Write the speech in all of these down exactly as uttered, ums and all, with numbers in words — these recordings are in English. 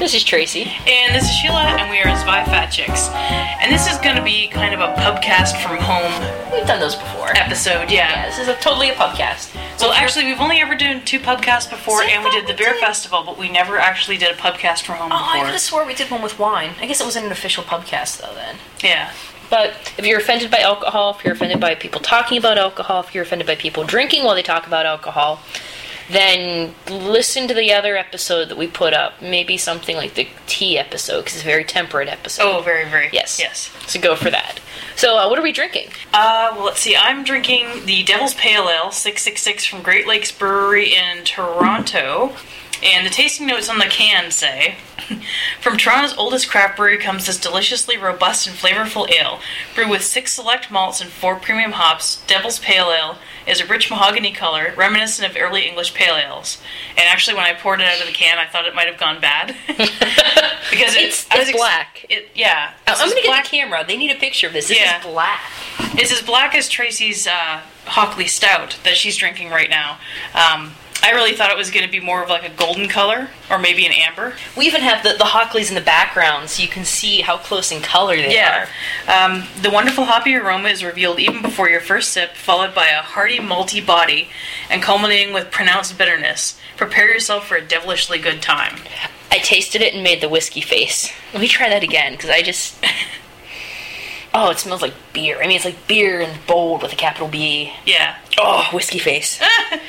This is Tracy. And this is Sheila, and we are Spy Fat Chicks. And this is going to be kind of a pubcast from home. We've done those before. Episode, yeah. Yeah, this is a, totally a pubcast. So well, actually, we've only ever done two pubcasts before, and we did the beer festival, but we never actually did a pubcast from home oh, before. I could have swore we did one with wine. I guess it wasn't an official pubcast, though, then. Yeah. But if you're offended by alcohol, if you're offended by people talking about alcohol, if you're offended by people drinking while they talk about alcohol, then listen to the other episode that we put up. Maybe something like the tea episode, because it's a very temperate episode. Oh, very, very. Yes. Yes. So go for that. So, uh, what are we drinking? Uh, well, let's see. I'm drinking the Devil's Pale Ale six six six from Great Lakes Brewery in Toronto. And the tasting notes on the can say, from Toronto's oldest craft brewery comes this deliciously robust and flavorful ale. Brewed with six select malts and four premium hops, Devil's Pale Ale is a rich mahogany color, reminiscent of early English pale ales. And actually, when I poured it out of the can, I thought it might have gone bad. because it, it's, I it's was ex- black. It, yeah. I'm going to get black. the camera. They need a picture of this. This Yeah. is black. It's as black as Tracy's uh, Hockley Stout that she's drinking right now. Um... I really thought it was going to be more of like a golden color, or maybe an amber. We even have the, the Hockleys in the background, so you can see how close in color they yeah. are. Um, the wonderful hoppy aroma is revealed even before your first sip, followed by a hearty, malty body, and culminating with pronounced bitterness. Prepare yourself for a devilishly good time. I tasted it and made the whiskey face. Let me try that again, because I just... Oh, it smells like beer. I mean, it's like beer and bold with a capital B. Yeah. Oh, whiskey face.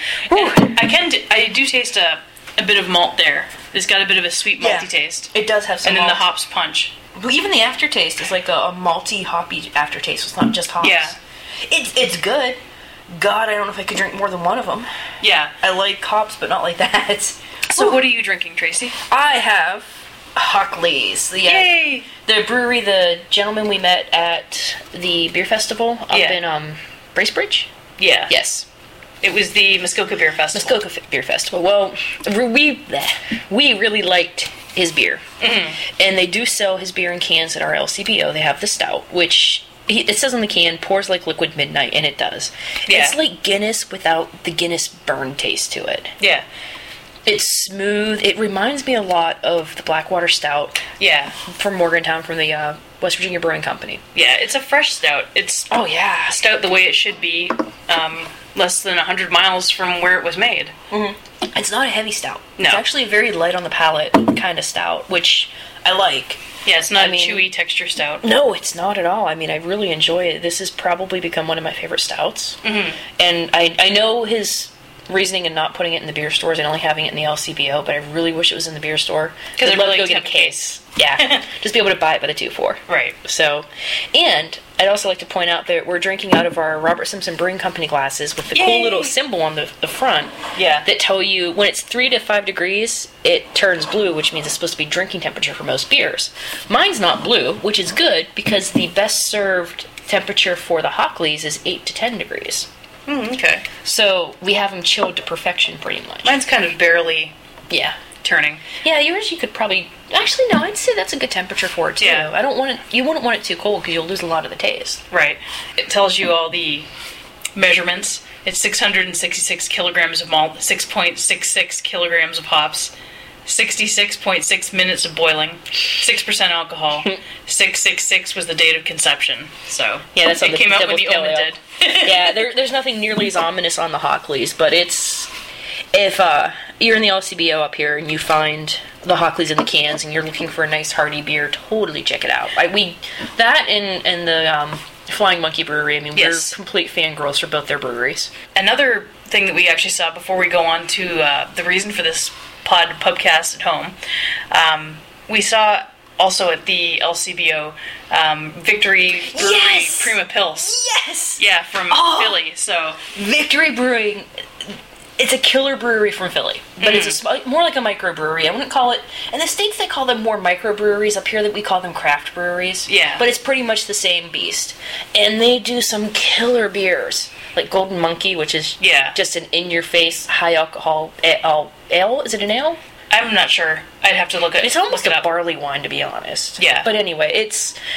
I can. D- I do taste a, a bit of malt there. It's got a bit of a sweet malty Yeah. taste. It does have some And then malt. the hops punch. But even the aftertaste is like a, a malty, hoppy aftertaste. It's not just hops. Yeah. It's, it's good. God, I don't know if I could drink more than one of them. Yeah. I like hops, but not like that. So Ooh. what are you drinking, Tracy? I have Hockley's. The, uh, Yay! The brewery, the gentleman we met at the beer festival up Yeah. in um, Bracebridge? Yeah. Yes. It was the Muskoka Beer Festival. Muskoka F- Beer Festival. Well, we bleh, we really liked his beer. Mm-hmm. And they do sell his beer in cans at our L C B O. They have the stout, which he, it says on the can, pours like liquid midnight, and it does. Yeah. It's like Guinness without the Guinness burn taste to it. Yeah. It's smooth. It reminds me a lot of the Blackwater Stout Yeah. from Morgantown from the uh, West Virginia Brewing Company. Yeah, it's a fresh stout. It's Oh, yeah. stout the way it should be, um, less than one hundred miles from where it was made. Mm-hmm. It's not a heavy stout. No. It's actually a very light on the palate kind of stout, which I like. Yeah, it's not I a mean- chewy texture stout. No, it's not at all. I mean, I really enjoy it. This has probably become one of my favorite stouts. Mm-hmm. And I, I know his reasoning in not putting it in the beer stores and only having it in the L C B O, but I really wish it was in the beer store. 'Cause I'd I'd love really to go get a have a case. Yeah, just be able to buy it by the two for. Right. So, and I'd also like to point out that we're drinking out of our Robert Simpson Brewing Company glasses with the Yay! cool little symbol on the, the front Yeah. that tell you when it's three to five degrees, it turns blue, which means it's supposed to be drinking temperature for most beers. Mine's not blue, which is good because the best served temperature for the Hockleys is eight to ten degrees. Mm, okay. So we have them chilled to perfection pretty much. Mine's kind of barely Yeah. turning. Yeah, yours you could probably... Actually, no, I'd say that's a good temperature for it, too. Yeah. I don't want it... You wouldn't want it too cold because you'll lose a lot of the taste. Right. It tells you all the measurements. It's six hundred sixty-six kilograms of malt, six point six six kilograms of hops, sixty-six point six minutes of boiling, six percent alcohol. six six six was the date of conception. So Yeah, that's on it the came out when Devil's the Pale omen Ale. did. Yeah, there, there's nothing nearly as ominous on the Hockleys, but it's... If uh, you're in the L C B O up here and you find the Hockleys in the cans and you're looking for a nice hearty beer, totally check it out. I, we That and, and the um, Flying Monkey Brewery, I mean, Yes. we're complete fangirls for both their breweries. Another thing that we actually saw before we go on to uh, the reason for this pod pubcast at home, um, we saw also at the L C B O um, Victory Brewery Yes! Prima Pils. Yes! Yeah, from Oh! Philly. So Victory Brewing... It's a killer brewery from Philly, but it's a sm- more like a microbrewery. I wouldn't call it... In the States, they call them more microbreweries. Up here, that we call them craft breweries. Yeah. But it's pretty much the same beast. And they do some killer beers. Like Golden Monkey, which is Yeah. just an in-your-face, high-alcohol ale. ale. Is it an ale? I'm not sure. I'd have to look at It's almost look it a up. barley wine, to be honest. Yeah. But anyway, it's...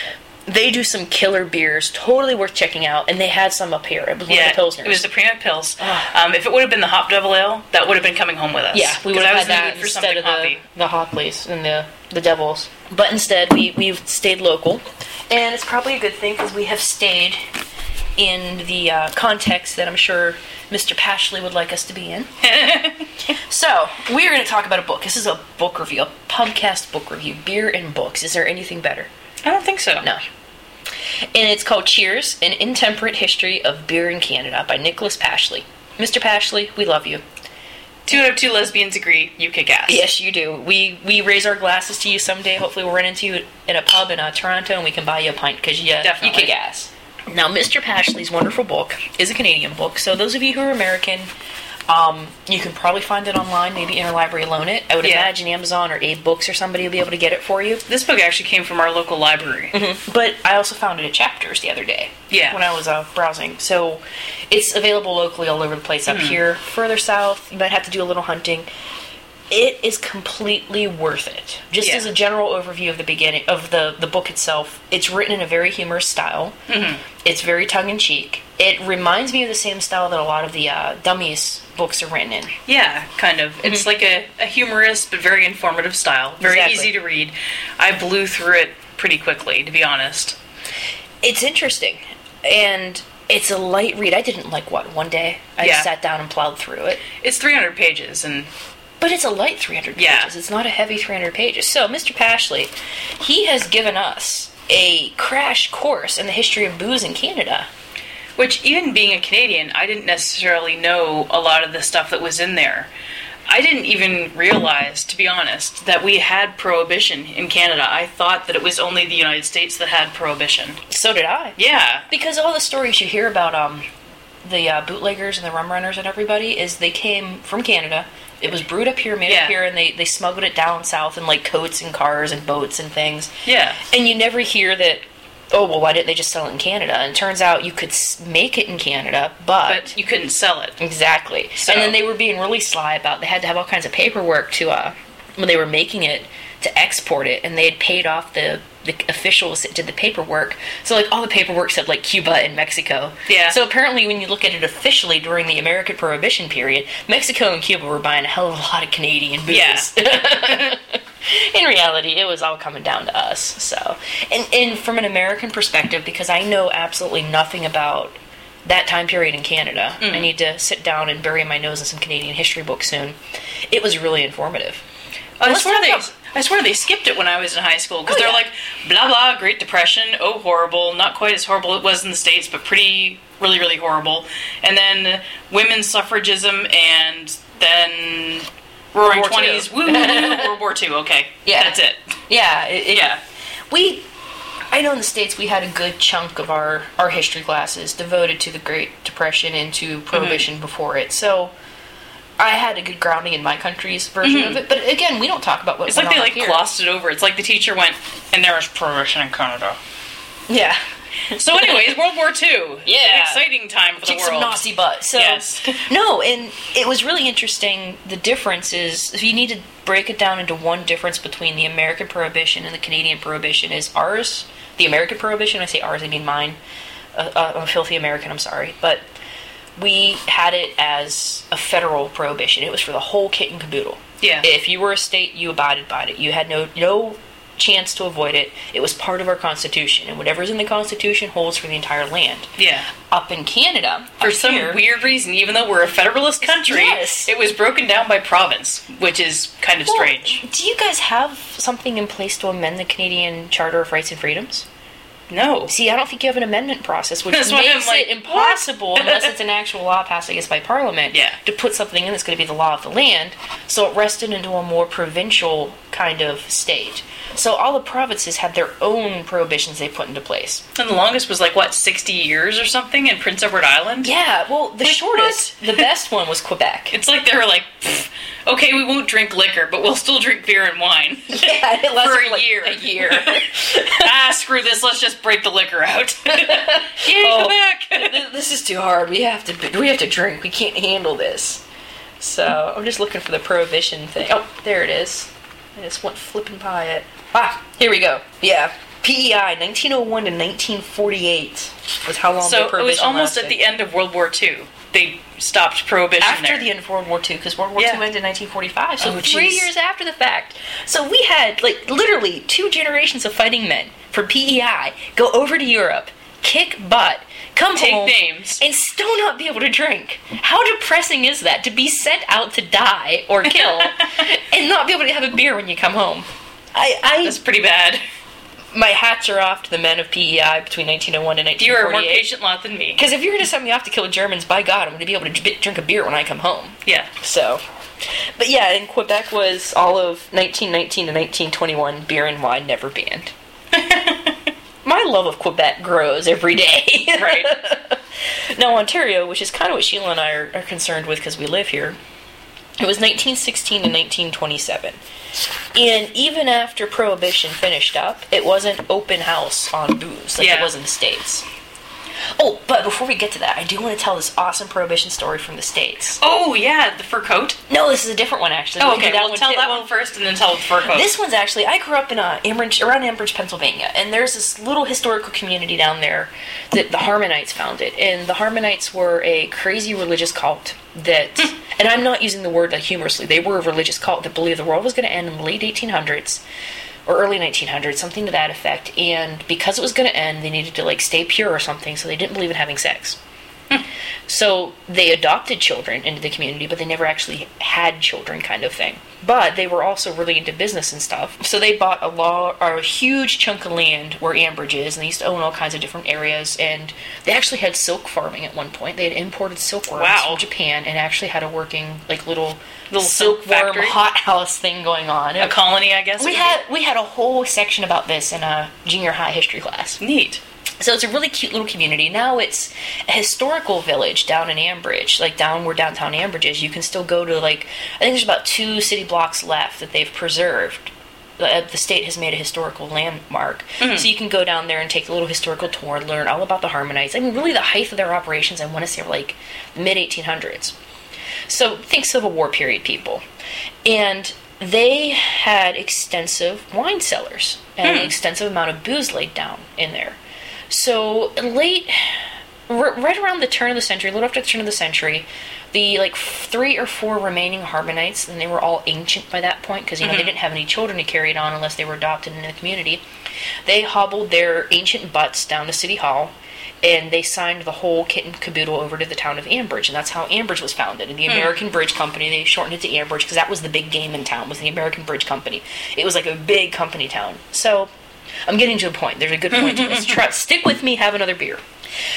they do some killer beers, totally worth checking out. And they had some up here. It was one yeah, of the Pilsners. It was the Prima Pils. Um, if it would have been the Hop Double Ale, that would have been coming home with us. Yeah, we would have had that for instead of the, hoppy. the Hockleys and the, the Devils. But instead, we, we've stayed local. And it's probably a good thing because we have stayed in the uh, context that I'm sure Mister Pashley would like us to be in. So, we're going to talk about a book. This is a book review, a podcast book review. Beer and books. Is there anything better? I don't think so. No. And it's called Cheers, An Intemperate History of Beer in Canada by Nicholas Pashley. Mister Pashley, we love you. Two out of two lesbians agree, you kick ass. Yes, you do. We we raise our glasses to you someday. Hopefully we'll run into you in a pub in uh, Toronto and we can buy you a pint because you, you kick ass. Now, Mister Pashley's wonderful book is a Canadian book, so those of you who are American, um, you can probably find it online, maybe Interlibrary loan it. I would Yeah. imagine Amazon or Abe Books or somebody will be able to get it for you. This book actually came from our local library. Mm-hmm. But I also found it at Chapters the other day. Yeah. When I was uh, browsing. So it's available locally all over the place. Up Mhm. here, further south, you might have to do a little hunting. It is completely worth it. Just Yeah. as a general overview of the beginning of the, the book itself, it's written in a very humorous style. Mhm. It's very tongue-in-cheek. It reminds me of the same style that a lot of the uh, Dummies books are written in. Yeah, kind of. It's like a, a humorous but very informative style. Very Exactly. easy to read. I blew through it pretty quickly, to be honest. It's interesting. And it's a light read. I didn't like, what, one day? I Yeah. just sat down and plowed through it. It's three hundred pages, and But it's a light three hundred Yeah. pages. It's not a heavy three hundred pages. So, Mister Pashley, he has given us a crash course in the history of booze in Canada. which, even being a Canadian, I didn't necessarily know a lot of the stuff that was in there. I didn't even realize, to be honest, that we had prohibition in Canada. I thought that it was only the United States that had prohibition. So did I. Yeah. Because all the stories you hear about um, the uh, bootleggers and the rum runners and everybody is they came from Canada. It was brewed up here, made Yeah. up here, and they, they smuggled it down south in like coats and cars and boats and things. Yeah. And you never hear that, oh, well, why didn't they just sell it in Canada? And it turns out you could s- make it in Canada, but... But you couldn't sell it. Exactly. So- And then they were being really sly about, they had to have all kinds of paperwork to, uh, when they were making it, to export it, and they had paid off the, the officials that did the paperwork. So, like, all the paperwork said, like, Cuba and Mexico. Yeah. So apparently when you look at it officially during the American Prohibition period, Mexico and Cuba were buying a hell of a lot of Canadian booze. Yeah. In reality, it was all coming down to us. So, and, and from an American perspective, because I know absolutely nothing about that time period in Canada, Mm. I need to sit down and bury my nose in some Canadian history books soon. It was really informative. I Let's swear talk they, about- I swear they skipped it when I was in high school because Oh, they're yeah. like, blah blah, Great Depression, oh horrible, not quite as horrible it was in the States, but pretty, really, really horrible. And then women's suffragism, and then Roaring War Two. Twenties, woo, World War Two. Okay, Yeah. that's it. Yeah, it, it- Yeah, we... I know in the States we had a good chunk of our, our history classes devoted to the Great Depression and to Prohibition before it. So I had a good grounding in my country's version of it. But again, we don't talk about what it's went like they on like up here. glossed it over. It's like the teacher went, and there was prohibition in Canada. Yeah. So, anyways, World War Two. Yeah. An exciting time for the Kick some world. Nazi butt. So, Yes. no, and it was really interesting. The difference is, if you need to break it down into one difference between the American Prohibition and the Canadian Prohibition, is ours, the American Prohibition, I say ours, I mean mine. Uh, uh, I'm a filthy American, I'm sorry. But we had it as a federal prohibition. It was for the whole kit and caboodle. Yeah. If you were a state, you abided by it. You had no no chance to avoid it. It was part of our Constitution, and whatever's in the Constitution holds for the entire land. Yeah. Up in Canada, For up some here- weird reason, even though we're a federalist country, Yes. it was broken down by province, which is kind of Well, strange. Do you guys have something in place to amend the Canadian Charter of Rights and Freedoms? No. See, I don't think you have an amendment process, which That's why I'm makes like, it impossible, unless it's an actual law passed, I guess, by Parliament, Yeah. to put something in that's going to be the law of the land. So it rested into a more provincial kind of state. So all the provinces had their own prohibitions they put into place. And the longest was like, what, sixty years or something in Prince Edward Island? Yeah, well, the Like, shortest, the best one was Quebec. It's like they were like, "Pfft, okay, we won't drink liquor, but we'll still drink beer and wine. Yeah, it lasted For a like year. A year. ah, screw this, let's just break the liquor out. Yay, Oh, Quebec! th- this is too hard. We have to. We have to drink. We can't handle this. So I'm just looking for the prohibition thing. Oh, there it is. I just went flipping by it. Ah, here we go. Yeah, P E I, nineteen oh one to nineteen forty-eight was how long So the prohibition it was almost lasted. at the end of World War Two. They stopped prohibition After there. the end of World War Two, because World War Yeah. Two ended in nineteen forty-five, so Oh, three jeez. years after the fact. So we had, like, literally two generations of fighting men from P E I go over to Europe, kick butt, come Take home, names. and still not be able to drink. How depressing is that, to be sent out to die or kill, and not be able to have a beer when you come home? I, I That's pretty bad. my hats are off to the men of P E I between nineteen oh one and nineteen You forty-eight. are a more patient lot than me. Because if you're going to send me off to kill Germans, by God, I'm going to be able to j- drink a beer when I come home. Yeah. So, but yeah, and Quebec was all of nineteen nineteen to nineteen twenty-one, beer and wine never banned. My love of Quebec grows every day. Right. Now, Ontario, which is kind of what Sheila and I are, are concerned with because we live here, it was nineteen sixteen to nineteen twenty-seven. And even after Prohibition finished up, it wasn't open house on booze like Yeah. it was in the States. Oh, but before we get to that, I do want to tell this awesome Prohibition story from the States. Oh, yeah, the fur coat. No, this is a different one, actually. Oh, We can okay, do that well, one tell too. that one first and then tell the fur coat. This one's actually, I grew up in uh, Ambridge, around Ambridge, Pennsylvania, and there's this little historical community down there that the Harmonites founded. And the Harmonites were a crazy religious cult that, and I'm not using the word like humorously, they were a religious cult that believed the world was going to end in the late eighteen hundreds or early nineteen hundreds, something to that effect. And because it was going to end, they needed to like stay pure or something, so they didn't believe in having sex. So they adopted children into the community, but they never actually had children, kind of thing. But they were also really into business and stuff. So they bought a law, or a huge chunk of land where Ambridge is, and they used to own all kinds of different areas. And they actually had silk farming at one point. They had imported silkworms Wow. from Japan and actually had a working, like, little, Little silk silkworm factory? hothouse thing going on. A colony, I guess. it we would had we had a whole section about this in a junior high history class. be. Neat. So it's a really cute little community. Now it's a historical village down in Ambridge, like down where downtown Ambridge is. You can still go to, like, I think there's about two city blocks left that they've preserved. The, the state has made a historical landmark. Mm-hmm. So you can go down there and take a little historical tour, learn all about the Harmonites. I mean, really the height of their operations, I want to say, were like mid eighteen hundreds. So think Civil War period people. And they had extensive wine cellars and Hmm. an extensive amount of booze laid down in there. So late, r- right around the turn of the century, a little after the turn of the century, the like three or four remaining Harmonites, and they were all ancient by that point because you know Mhm. they didn't have any children to carry it on unless they were adopted into the community. They hobbled their ancient butts down to City Hall, and they signed the whole kit and caboodle over to the town of Ambridge, and that's how Ambridge was founded. And the American Bridge Company, they shortened it to Ambridge because that was the big game in town, was the American Bridge Company. It was like a big company town. So I'm getting to a point. There's a good point to this. Try, stick with me, have another beer.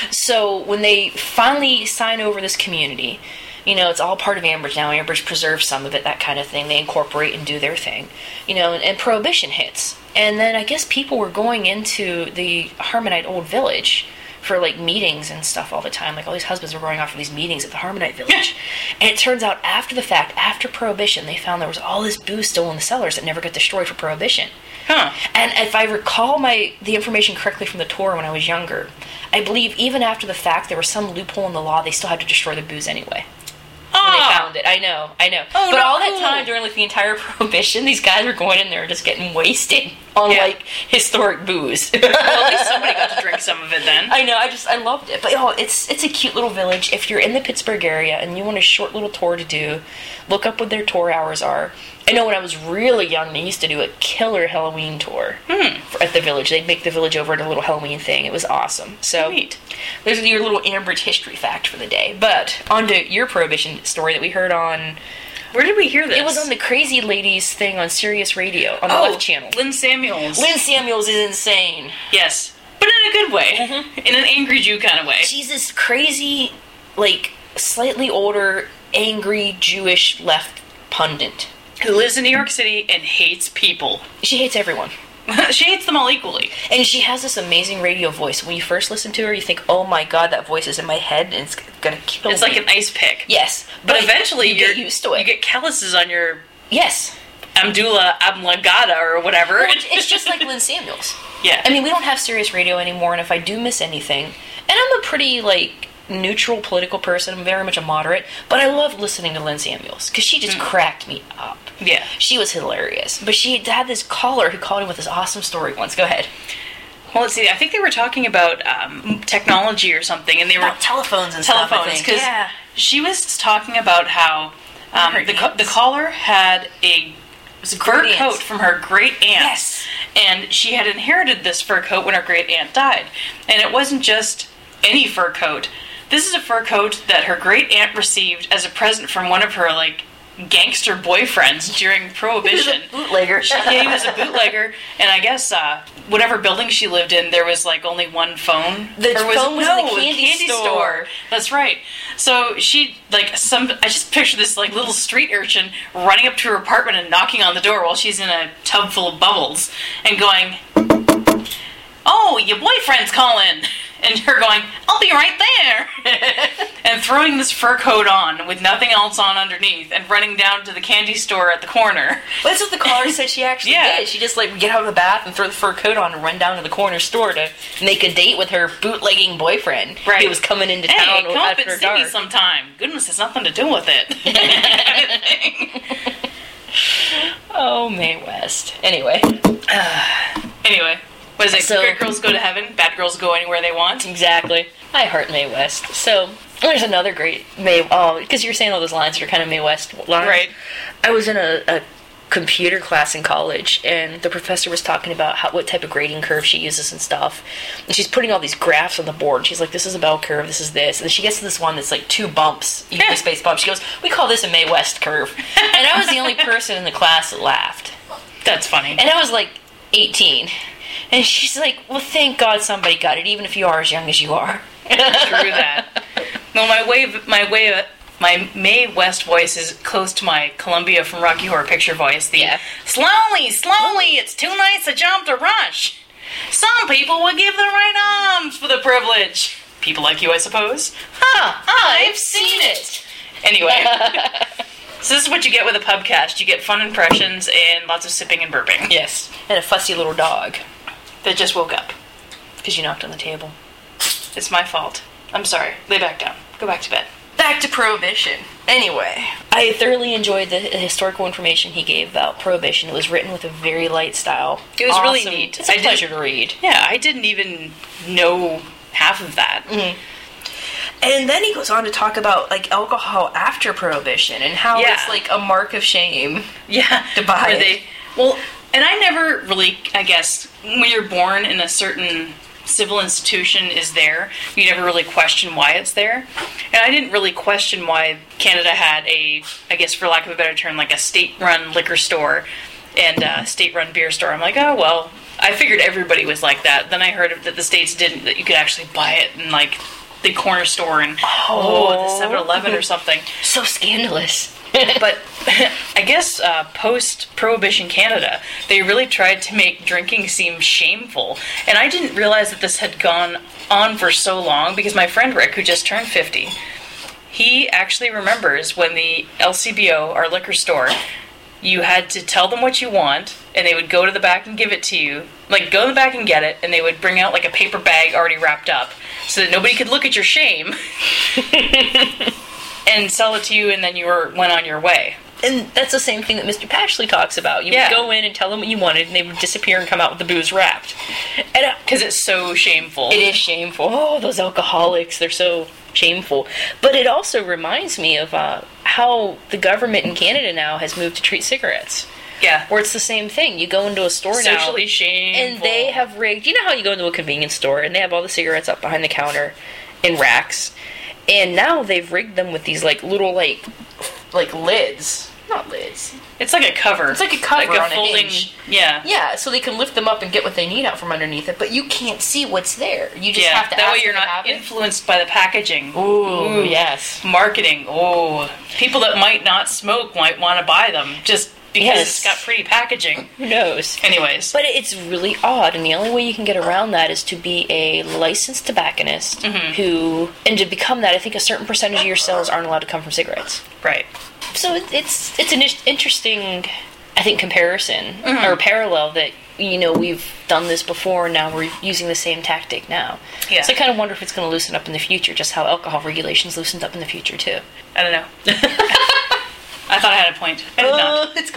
So when they finally sign over this community, you know, it's all part of Ambridge now. Ambridge preserves some of it, that kind of thing. They incorporate and do their thing. You know, and, and Prohibition hits. And then I guess people were going into the Harmonite Old Village for, like, meetings and stuff all the time. Like, all these husbands were going off for these meetings at the Harmonite Village. And it turns out, after the fact, after Prohibition, they found there was all this booze still in the cellars that never got destroyed for Prohibition. Huh. And if I recall my the information correctly from the tour when I was younger, I believe even after the fact, there was some loophole in the law, they still had to destroy the booze anyway. When they Oh, found it. I know, I know. Oh, but no. all that time during like the entire Prohibition, these guys were going in there just getting wasted on Yeah. like historic booze. well, at least somebody got to drink some of it then. I know, I just I loved it. But oh, it's it's a cute little village. If you're in the Pittsburgh area and you want a short little tour to do, look up what their tour hours are. I know when I was really young, they used to do a killer Halloween tour Hmm. for, at the village. They'd make the village over at a little Halloween thing. It was awesome. So Neat. there's your little Ambridge history fact for the day. But on to your Prohibition story that we heard on. Where did we hear this? It was on the Crazy Ladies thing on Sirius Radio on the oh, Left Channel. Lynn Samuels. Lynn Samuels is insane. Yes. But in a good way. Mm-hmm. In an angry Jew kind of way. She's this crazy, like, slightly older, angry, Jewish left pundit. Who lives in New York City and hates people. She hates everyone. She hates them all equally. And she has this amazing radio voice. When you first listen to her, you think, oh my god, that voice is in my head and it's gonna kill It's me. like an ice pick. Yes. But eventually you you're, get used to it. You get calluses on your Yes. Amdula Amlagada or whatever. Well, it's- it's just like Lynn Samuels. Yeah. I mean, we don't have Sirius Radio anymore, and if I do miss anything, and I'm a pretty, like, neutral political person, I'm very much a moderate, but I love listening to Lynn Samuels, because she just Mm. cracked me up. Yeah. She was hilarious. But she had this caller who called in with this awesome story once. Go ahead. Well, let's see. I think they were talking about um, technology or something, and they were About telephones and telephones stuff, I think. because Yeah. she was talking about how um, Her the co- aunts. the caller had a, it was a fur Great coat aunts. from her great aunt. Yes. And she had inherited this fur coat when her great aunt died, and it wasn't just any fur coat. This is a fur coat that her great aunt received as a present from one of her like gangster boyfriends during Prohibition. Bootlegger. Yeah, he was a bootlegger, and I guess uh, whatever building she lived in, there was like only one phone. The Or phone was in no, the candy store. That's right. So she like some. I just picture this like little street urchin running up to her apartment and knocking on the door while she's in a tub full of bubbles and going, "Oh, your boyfriend's calling." And her going, "I'll be right there," and throwing this fur coat on with nothing else on underneath, and running down to the candy store at the corner. Well, that's what the caller said she actually Yeah. did. She just like would get out of the bath and throw the fur coat on and run down to the corner store to make a date with her bootlegging boyfriend. Right. He was coming into Hey, town come up after and see me dark. sometime. Goodness has nothing to do with it. Kind of thing. Oh, Mae West. Anyway. Anyway, what is it? So- Good girls go to heaven, bad girls go anywhere they want. Exactly. I heart Mae West. So, there's another great Mae... Oh, because you're saying all those lines that are kind of Mae West lines. Right. I was in a, a computer class in college, and the professor was talking about how, what type of grading curve she uses and stuff. And she's putting all these graphs on the board. She's like, this is a bell curve, this is this. And then she gets to this one that's like two bumps, equally spaced bumps. She goes, we call this a Mae West curve. And I was the only person in the class that laughed. That's funny. And I was like eighteen. And she's like, well, thank God somebody got it, even if you are as young as you are. True that. Well, my way, my way, my Mae West voice is close to my Columbia from Rocky Horror Picture voice. The Yeah. slowly, slowly, it's too nice a jump to rush. Some people would give their right arms for the privilege. People like you, I suppose. Huh, I've seen it. Anyway, so this is what you get with a pubcast. You get fun impressions and lots of sipping and burping. Yes. And a fussy little dog. That just woke up. Because you knocked on the table. It's my fault. I'm sorry. Lay back down. Go back to bed. Back to Prohibition. Anyway, I thoroughly enjoyed the historical information he gave about Prohibition. It was written with a very light style. It was really Awesome. neat. It's a I did- pleasure to read. Yeah, I didn't even know half of that. And then he goes on to talk about like alcohol after Prohibition and how Yeah. it's like a mark of shame. Yeah, To buy where it. they well, and I never really, I guess, when you're born in a certain civil institution is there, you never really question why it's there. And I didn't really question why Canada had a, I guess for lack of a better term, like a state-run liquor store and a state-run beer store. I'm like, oh well, I figured everybody was like that. Then I heard that the states didn't, that you could actually buy it in like the corner store and oh, the seven eleven or something. So scandalous. But I guess uh, post-Prohibition Canada, they really tried to make drinking seem shameful. And I didn't realize that this had gone on for so long because my friend Rick, who just turned fifty, he actually remembers when the L C B O, our liquor store, you had to tell them what you want, and they would go to the back and give it to you. Like, go to the back and get it, and they would bring out, like, a paper bag already wrapped up, so that nobody could look at your shame, and sell it to you, and then you were went on your way. And that's the same thing that Mister Pashley talks about. You Yeah. would go in and tell them what you wanted, and they would disappear and come out with the booze wrapped. And uh, Because it's so shameful. it is shameful. Oh, those alcoholics, they're so shameful. But it also reminds me of uh, how the government in Canada now has moved to treat cigarettes. Yeah. Where it's the same thing. You go into a store now, Socially shameful. and they have rigged... You know how you go into a convenience store, and they have all the cigarettes up behind the counter in racks? And now they've rigged them with these, like, little, like, like lids. Not lids. It's like a cover. It's like a cover like a on a folding. hinge. Yeah. Yeah, so they can lift them up and get what they need out from underneath it, but you can't see what's there. You just Yeah. have to That ask way you're them to not have it. influenced by the packaging. Ooh, yes. Marketing. Oh, people that might not smoke might want to buy them just because Yes. it's got pretty packaging. Who knows? Anyways. But it's really odd, and the only way you can get around that is to be a licensed tobacconist Mm-hmm. who, and to become that, I think a certain percentage of your sales aren't allowed to come from cigarettes. Right. So it, it's it's an is- interesting, I think, comparison Mm-hmm. or parallel that, you know, we've done this before, and now we're using the same tactic now. Yeah. So I kind of wonder if it's going to loosen up in the future, just how alcohol regulations loosened up in the future too. I don't know. I thought I had a point. I did not. it's gone.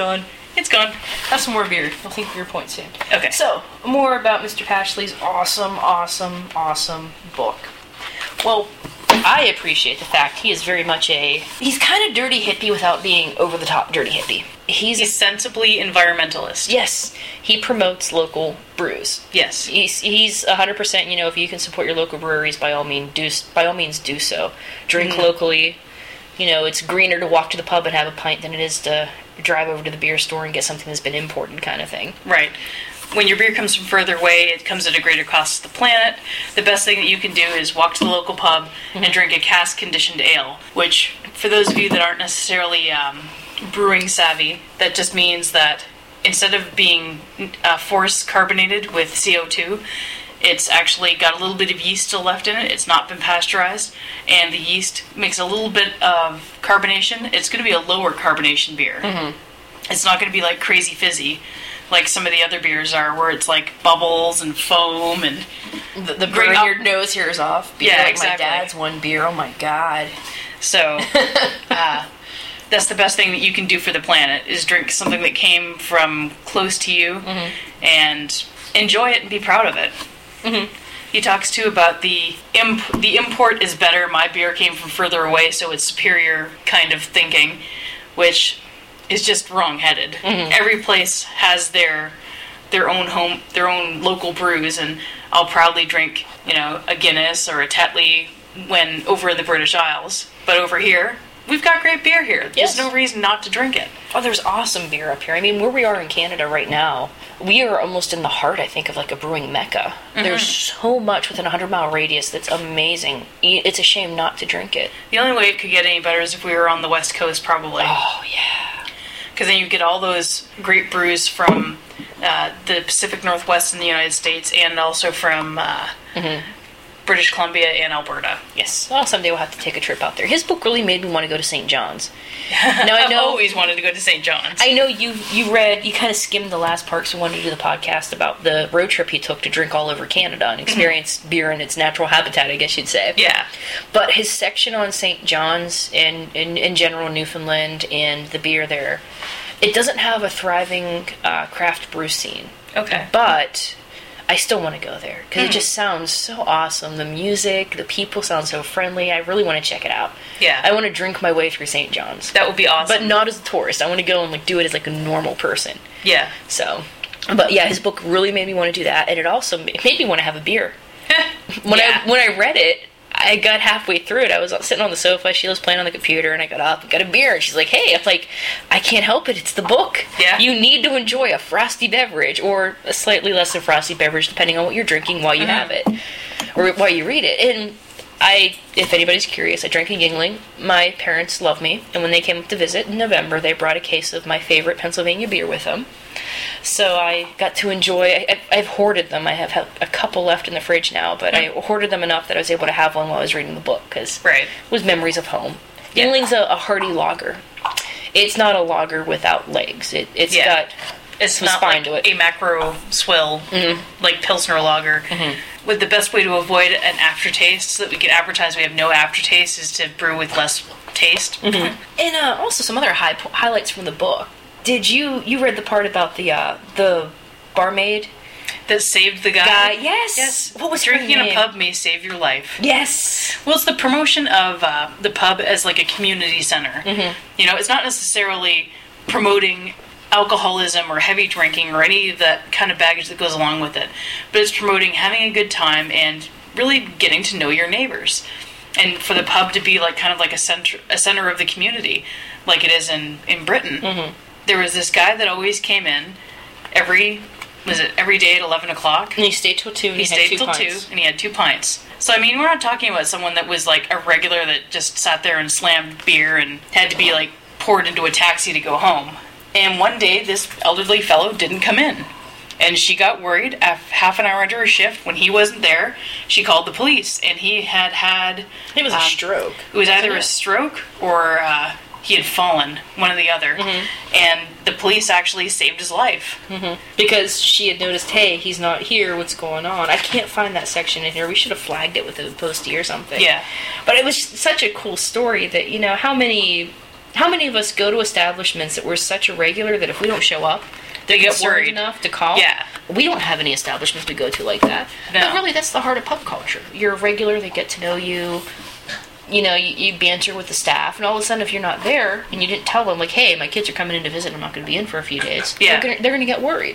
It's gone. Have some more beer. I'll think of your point soon. Okay. So, more about Mister Patchley's awesome, awesome, awesome book. Well, I appreciate the fact he is very much a... He's kind of dirty hippie without being over-the-top dirty hippie. He's, He's sensibly environmentalist. Yes. He promotes local brews. Yes. He's he's one hundred percent, you know, if you can support your local breweries, by all means do, by all means do so. Drink mm-hmm. locally. You know, it's greener to walk to the pub and have a pint than it is to drive over to the beer store and get something that's been imported kind of thing. Right. When your beer comes from further away, it comes at a greater cost to the planet. The best thing that you can do is walk to the local pub mm-hmm. and drink a cask-conditioned ale, which, for those of you that aren't necessarily um, brewing savvy, that just means that instead of being uh, force carbonated with C O two, it's actually got a little bit of yeast still left in it. It's not been pasteurized, and the yeast makes a little bit of carbonation. It's going to be a lower carbonation beer. Mm-hmm. It's not going to be like crazy fizzy, like some of the other beers are, where it's like bubbles and foam and the, the burn up- your nose hairs off. Beer, yeah, like exactly. My dad's one beer. Oh my god. So, uh, that's the best thing that you can do for the planet, is drink something that came from close to you mm-hmm. and enjoy it and be proud of it. Mm-hmm. He talks too about the imp- the import is better. My beer came from further away, so it's superior kind of thinking, which is just wrong-headed. Mm-hmm. Every place has their their own home, their own local brews, and I'll proudly drink, you know, a Guinness or a Tetley when over in the British Isles. But over here, we've got great beer here. There's yes. no reason not to drink it. Oh, there's awesome beer up here. I mean, where we are in Canada right now, we are almost in the heart, I think, of like a brewing mecca. Mm-hmm. There's so much within a hundred-mile radius that's amazing. It's a shame not to drink it. The only way it could get any better is if we were on the West Coast, probably. Oh, yeah. Because then you get all those great brews from uh, the Pacific Northwest in the United States, and also from uh, mm-hmm. British Columbia and Alberta. Yes. Well, someday we'll have to take a trip out there. His book really made me want to go to Saint John's. Now, I I've know, always wanted to go to Saint John's. I know you you read, you kind of skimmed the last part, so wanted to do the podcast about the road trip he took to drink all over Canada and experience mm-hmm. beer in its natural habitat, I guess you'd say. Yeah. But his section on Saint John's and in, in general Newfoundland and the beer there, it doesn't have a thriving uh, craft brew scene. Okay. But I still want to go there because mm. it just sounds so awesome. The music, the people sound so friendly. I really want to check it out. Yeah. I want to drink my way through Saint John's. That would be awesome. But not as a tourist. I want to go and like do it as like a normal person. Yeah. So, but yeah, his book really made me want to do that, and it also it made me want to have a beer. when yeah. I when I read it, I got halfway through it. I was sitting on the sofa. She was playing on the computer, and I got up and got a beer. And she's like, "Hey," I'm like, "I can't help it. It's the book. Yeah. You need to enjoy a frosty beverage or a slightly less than frosty beverage, depending on what you're drinking while you mm-hmm. have it, or while you read it." And I, if anybody's curious, I drank a Yuengling. My parents love me, and when they came up to visit in November, they brought a case of my favorite Pennsylvania beer with them. So I got to enjoy, I, I've hoarded them. I have a couple left in the fridge now, but I hoarded them enough that I was able to have one while I was reading the book, because right. it was memories of home. Yeah. Yuengling's a, a hearty lager. It's not a lager without legs. It, it's yeah. got it's some not spine like to it. A macro swill, mm-hmm. like Pilsner lager. Mm-hmm. With the best way to avoid an aftertaste, so that we can advertise we have no aftertaste, is to brew with less taste. Mm-hmm. And uh, also some other high po- highlights from the book. Did you you read the part about the uh, the barmaid that saved the guy? guy? Yes. Yes. What was drinking her in name? a pub may save your life? Yes. Well, it's the promotion of uh, the pub as like a community center. Mm-hmm. You know, it's not necessarily promoting alcoholism or heavy drinking or any of that kind of baggage that goes along with it, but it's promoting having a good time and really getting to know your neighbors, and for the pub to be like kind of like a center a center of the community, like it is in in Britain. Mm-hmm. There was this guy that always came in every was it every day at eleven o'clock, and he stayed till two. And he, he stayed had two till pints. two, and he had two pints. So I mean, we're not talking about someone that was like a regular that just sat there and slammed beer and had to be like poured into a taxi to go home. And one day, this elderly fellow didn't come in. And she got worried. Half an hour into her shift, when he wasn't there, she called the police. And he had had... It was um, a stroke. It was either a stroke or uh, he had fallen, one or the other. Mm-hmm. And the police actually saved his life. Mm-hmm. Because she had noticed, hey, he's not here, what's going on? I can't find that section in here. We should have flagged it with a postie or something. Yeah. But it was such a cool story that, you know, how many... how many of us go to establishments that we're such a regular that if we don't show up, They get concerned worried. enough to call? Yeah. We don't have any establishments we go to like that. No. But really, that's the heart of pub culture. You're a regular, they get to know you. You know, you, you banter with the staff, and all of a sudden, if you're not there, and you didn't tell them, like, hey, my kids are coming in to visit, I'm not going to be in for a few days, Yeah. they're going they're gonna get worried.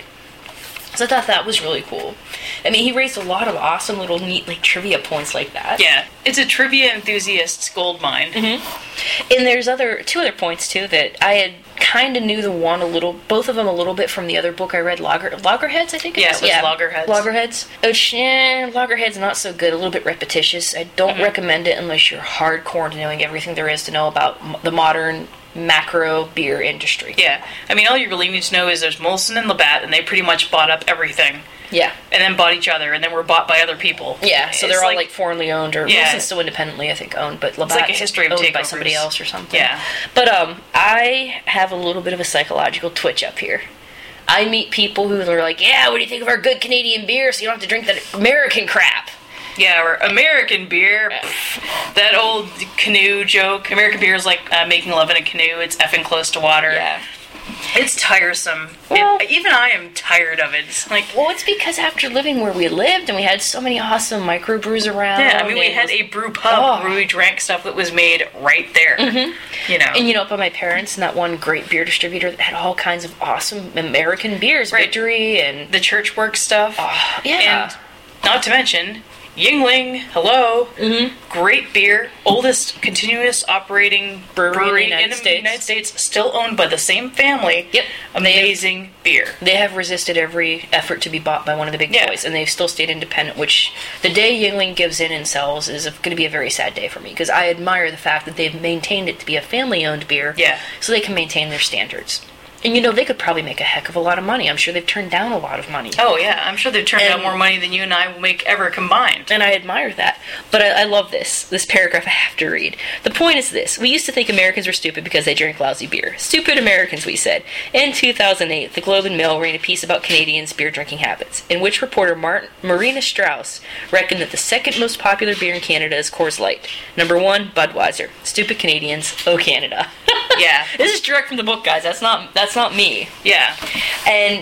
So I thought that was really cool. I mean, he raised a lot of awesome little neat, like, trivia points like that. Yeah. It's a trivia enthusiast's gold mine. Mm-hmm. And there's other two other points, too, that I had kind of knew the one a little, both of them a little bit from the other book I read, Logger, Loggerheads, I think it Yeah, is? it was Loggerheads. Loggerheads. Which, eh, Loggerheads not so good, a little bit repetitious. I don't Mm-hmm. recommend it unless you're hardcore into knowing everything there is to know about m- the modern macro beer industry. Yeah. I mean, all you really need to know is there's Molson and Labatt, and they pretty much bought up everything. Yeah. And then bought each other, and then were bought by other people. Yeah, so It's they're all like foreignly owned, or Yeah. Molson's still independently, I think, owned, but Labatt's like a history of owned by takeovers. somebody else or something. Yeah. But um, I have a little bit of a psychological twitch up here. I meet people who are like, yeah, what do you think of our good Canadian beer so you don't have to drink that American crap? Yeah, or American beer. Pff, that old canoe joke. American beer is like uh, making love in a canoe. It's effing close to water. Yeah. It's tiresome. Well- it, even I am tired of it. It's like, Well, it's because after living where we lived and we had so many awesome microbrews around. yeah, I mean, we and had it a was- brew pub Oh. where we drank stuff that was made right there. You know. And you know, up by my parents and that one great beer distributor that had all kinds of awesome American beers, Right. Victory and the church work stuff. Oh, yeah. And not to mention, Yingling, hello. Mhm. Great beer. Oldest continuous operating Brewery in the United in the States. United States. Still owned by the same family. Yep. Amazing beer. they have resisted every effort to be bought by one of the big Yeah. boys, and they've still stayed independent, which the day Yingling gives in and sells is going to be a very sad day for me, because I admire the fact that they've maintained it to be a family-owned beer, Yeah. so they can maintain their standards. And you know, they could probably make a heck of a lot of money. I'm sure they've turned down a lot of money. Oh, yeah. I'm sure they've turned And- out more money than you and I will make ever combined. And I admire that. But I, I love this. This paragraph I have to read. The point is this. We used to think Americans were stupid because they drank lousy beer. Stupid Americans, we said. In two thousand eight, the Globe and Mail ran a piece about Canadians' beer drinking habits, in which reporter Martin, Marina Strauss reckoned that the second most popular beer in Canada is Coors Light. Number one, Budweiser. Stupid Canadians. Oh, Canada. Yeah. This is direct from the book, guys. That's not, that's not me. Yeah. And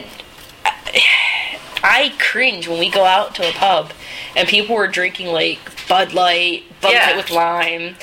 I cringe when we go out to a pub and people are drinking like Bud Light, Bud Yeah. Light with lime,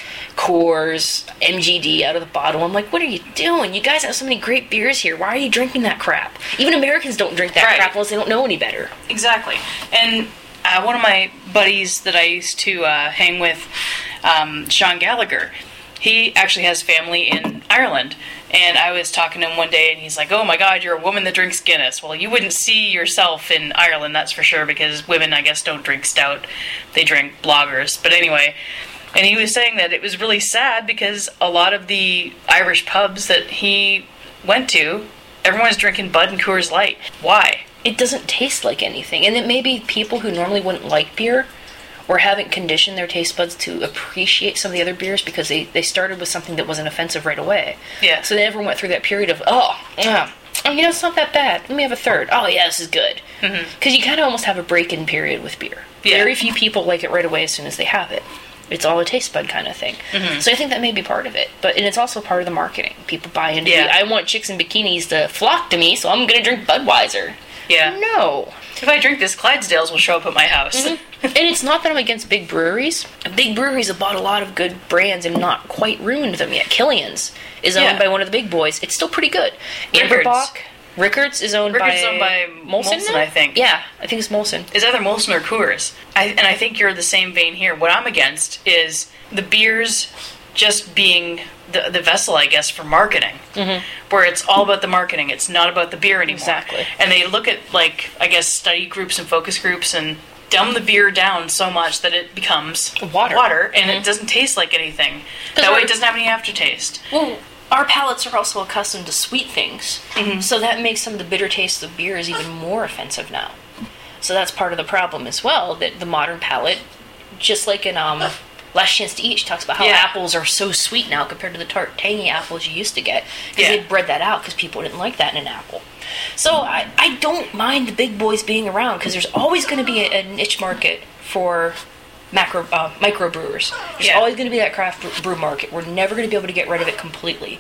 Coors, M G D out of the bottle. I'm like, what are you doing? You guys have so many great beers here. Why are you drinking that crap? Even Americans don't drink that Right. crap unless they don't know any better. Exactly. And uh, one of my buddies that I used to uh, hang with, um, Sean Gallagher, he actually has family in Ireland. And I was talking to him one day, and he's like, oh my God, you're a woman that drinks Guinness. Well, you wouldn't see yourself in Ireland, that's for sure, because women, I guess, don't drink stout. They drink bloggers. But anyway, and he was saying that it was really sad because a lot of the Irish pubs that he went to, everyone's drinking Bud and Coors Light. Why? It doesn't taste like anything. And it may be people who normally wouldn't like beer or haven't conditioned their taste buds to appreciate some of the other beers because they, they started with something that wasn't offensive right away. Yeah. So they never went through that period of, oh, yeah, oh, you know, it's not that bad. Let me have a third. Oh, yeah, this is good. Because you kind of almost have a break-in period with beer. Yeah. Very few people like it right away as soon as they have it. It's all a taste bud kind of thing. So I think that may be part of it. But and it's also part of the marketing. People buy into Yeah. the, I want chicks in bikinis to flock to me, so I'm going to drink Budweiser. Yeah. No. If I drink this, Clydesdales will show up at my house. And it's not that I'm against big breweries. Big breweries have bought a lot of good brands and not quite ruined them yet. Killian's is owned Yeah. by one of the big boys. It's still pretty good. Rickards. Amberbach. Rickards is owned Rickards by... is owned by Molson, I think. Yeah, I think it's Molson. It's either Molson or Coors. I, and I think you're the same vein here. What I'm against is the beers just being the, the vessel, I guess, for marketing. Mm-hmm. Where it's all about the marketing. It's not about the beer anymore. Exactly. And they look at, like, I guess, study groups and focus groups and dumb the beer down so much that it becomes Water. water and it doesn't taste like anything. That way we're- it doesn't have any aftertaste. Well, our palates are also accustomed to sweet things. So that makes some of the bitter tastes of beers even more offensive now. So that's part of the problem as well, that the modern palate, just like in um, Last Chance to Eat, she talks about how Yeah. apples are so sweet now compared to the tart, tangy apples you used to get. Because Yeah. they bred that out because people didn't like that in an apple. So I, I don't mind the big boys being around because there's always going to be a, a niche market for macro uh, microbrewers. There's Yeah. always going to be that craft brew market. We're never going to be able to get rid of it completely.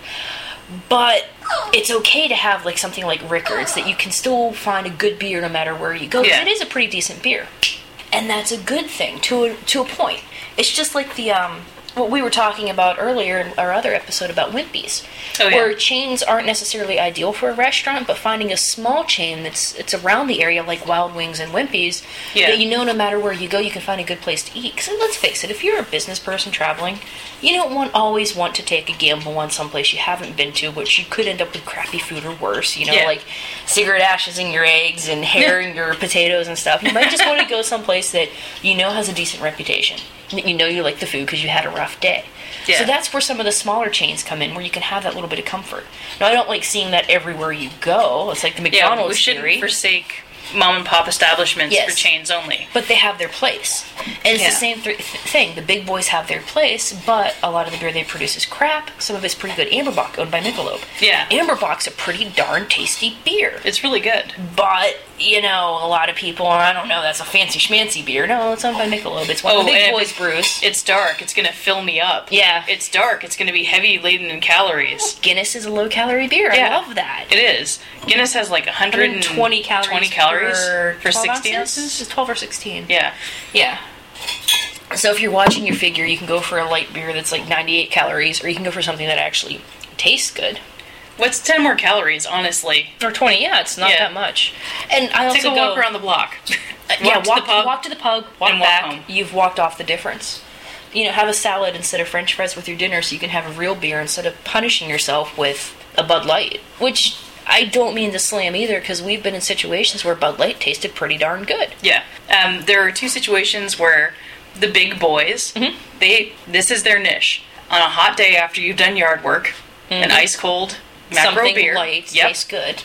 But it's okay to have like something like Rickards that you can still find a good beer no matter where you go. 'Cause Yeah. it is a pretty decent beer, and that's a good thing to a, to a point. It's just like the um, what we were talking about earlier in our other episode about Wimpy's, Oh, yeah. where chains aren't necessarily ideal for a restaurant, but finding a small chain that's it's around the area like Wild Wings and Wimpy's, Yeah. that you know no matter where you go you can find a good place to eat. Because let's face it, if you're a business person traveling, you don't want always want to take a gamble on someplace you haven't been to, which you could end up with crappy food or worse. You know, Yeah. like cigarette ashes in your eggs and hair in your potatoes and stuff. You might just want to go someplace that you know has a decent reputation. That you know you like the food because you had a rough day. Yeah. So that's where some of the smaller chains come in, where you can have that little bit of comfort. Now, I don't like seeing that everywhere you go. It's like the Yeah, McDonald's we shouldn't theory. forsake mom and pop establishments Yes. for chains only. But they have their place. And it's Yeah. the same th- thing. The big boys have their place, but a lot of the beer they produce is crap. Some of it's pretty good. Amberbach, owned by Michelob. Yeah. Amberbach's a pretty darn tasty beer. It's really good. But, you know, a lot of people, I don't know, that's a fancy schmancy beer. No, it's owned by Michelob. It's one Oh, of the big and boys brews. It's dark. It's going to fill me up. Yeah. It's dark. It's going to be heavy laden in calories. Guinness is a low-calorie beer. I Yeah. love that. It is. Guinness has like one hundred twenty calories, twenty calories per for twelve sixty ounces? ounces. It's twelve or sixteen. Yeah. Yeah. So if you're watching your figure, you can go for a light beer that's like ninety-eight calories, or you can go for something that actually tastes good. What's ten more calories, honestly? Or twenty, yeah, it's not Yeah. that much. And I also Take a go, walk around the block. Uh, yeah, walk to walk the pub. walk to the pub, walk and walk back. home. You've walked off the difference. You know, have a salad instead of French fries with your dinner, so you can have a real beer instead of punishing yourself with a Bud Light. Which I don't mean to slam either, because we've been in situations where Bud Light tasted pretty darn good. Yeah. Um, there are two situations where the big boys, Mhm. they this is their niche. On a hot day after you've done yard work, an Mhm. ice cold macro Something beer, light yep, tastes good.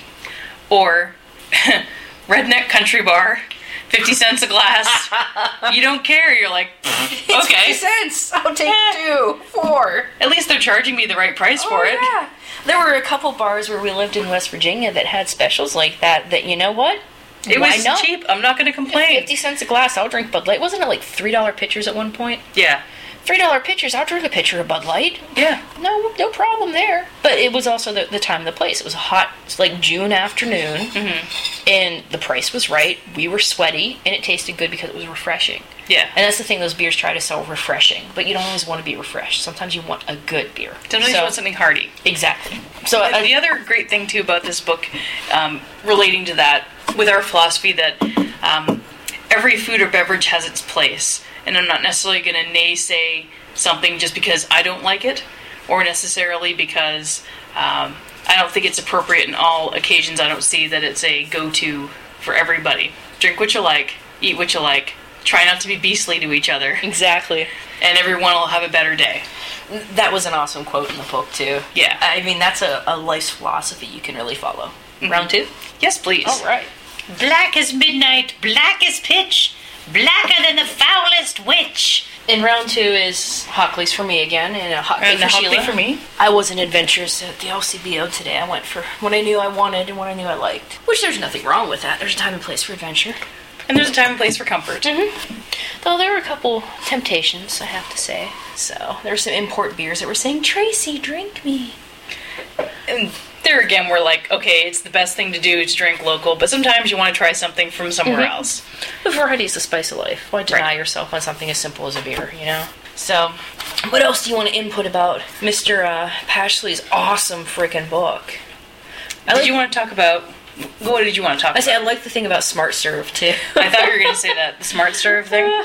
or redneck country bar, fifty cents a glass. You don't care. You're like, okay. cents. I'll take two, four. At least they're charging me the right price for it. Oh, yeah. There were a couple bars where we lived in West Virginia that had specials like that. That you know what? It Why was not? cheap. I'm not going to complain. Fifty cents a glass. I'll drink Bud Light. Wasn't it like three dollar pitchers at one point? Yeah. Three dollar pitchers. I'll drink a pitcher of Bud Light. Yeah. No, no problem there. But it was also the, the time and the place. It was a hot, like June afternoon, Mm-hmm. and the price was right. We were sweaty, and it tasted good because it was refreshing. Yeah. And that's the thing; those beers try to sell refreshing, but you don't always want to be refreshed. Sometimes you want a good beer. Sometimes So- you want something hearty. Exactly. So Uh, I, the other great thing too about this book, um, relating to that, with our philosophy that um, every food or beverage has its place, and I'm not necessarily going to naysay something just because I don't like it, or necessarily because um, I don't think it's appropriate in all occasions. I don't see that it's a go-to for everybody. Drink what you like, eat what you like. Try not to be beastly to each other, exactly. and everyone will have a better day. That was an awesome quote in the book too. Yeah. I mean, that's a, a life's philosophy you can really follow. Round two. Yes, please. All right. Black as midnight, black as pitch, blacker than the foulest witch. And round two is Hockley's for me again, and a hot And for a Hockley Sheila. for me. I wasn't adventurous at the L C B O today. I went for what I knew I wanted and what I knew I liked. Which there's nothing wrong with that. There's a time and place for adventure. And there's a time and place for comfort. Mm-hmm. Though there were a couple temptations, I have to say. So there were some import beers that were saying, "Tracy, drink me." And there again, we're like, okay, it's the best thing to do to drink local, but sometimes you want to try something from somewhere Mhm. else. The variety is the spice of life. Why deny Right. yourself on something as simple as a beer, you know? So, what else do you want to input about Mister Uh, Pashley's awesome freaking book? I Did like, you want to talk about, what did you want to talk I say I about? like the thing about Smart Serve too. I thought you were going to say that, the Smart Serve thing.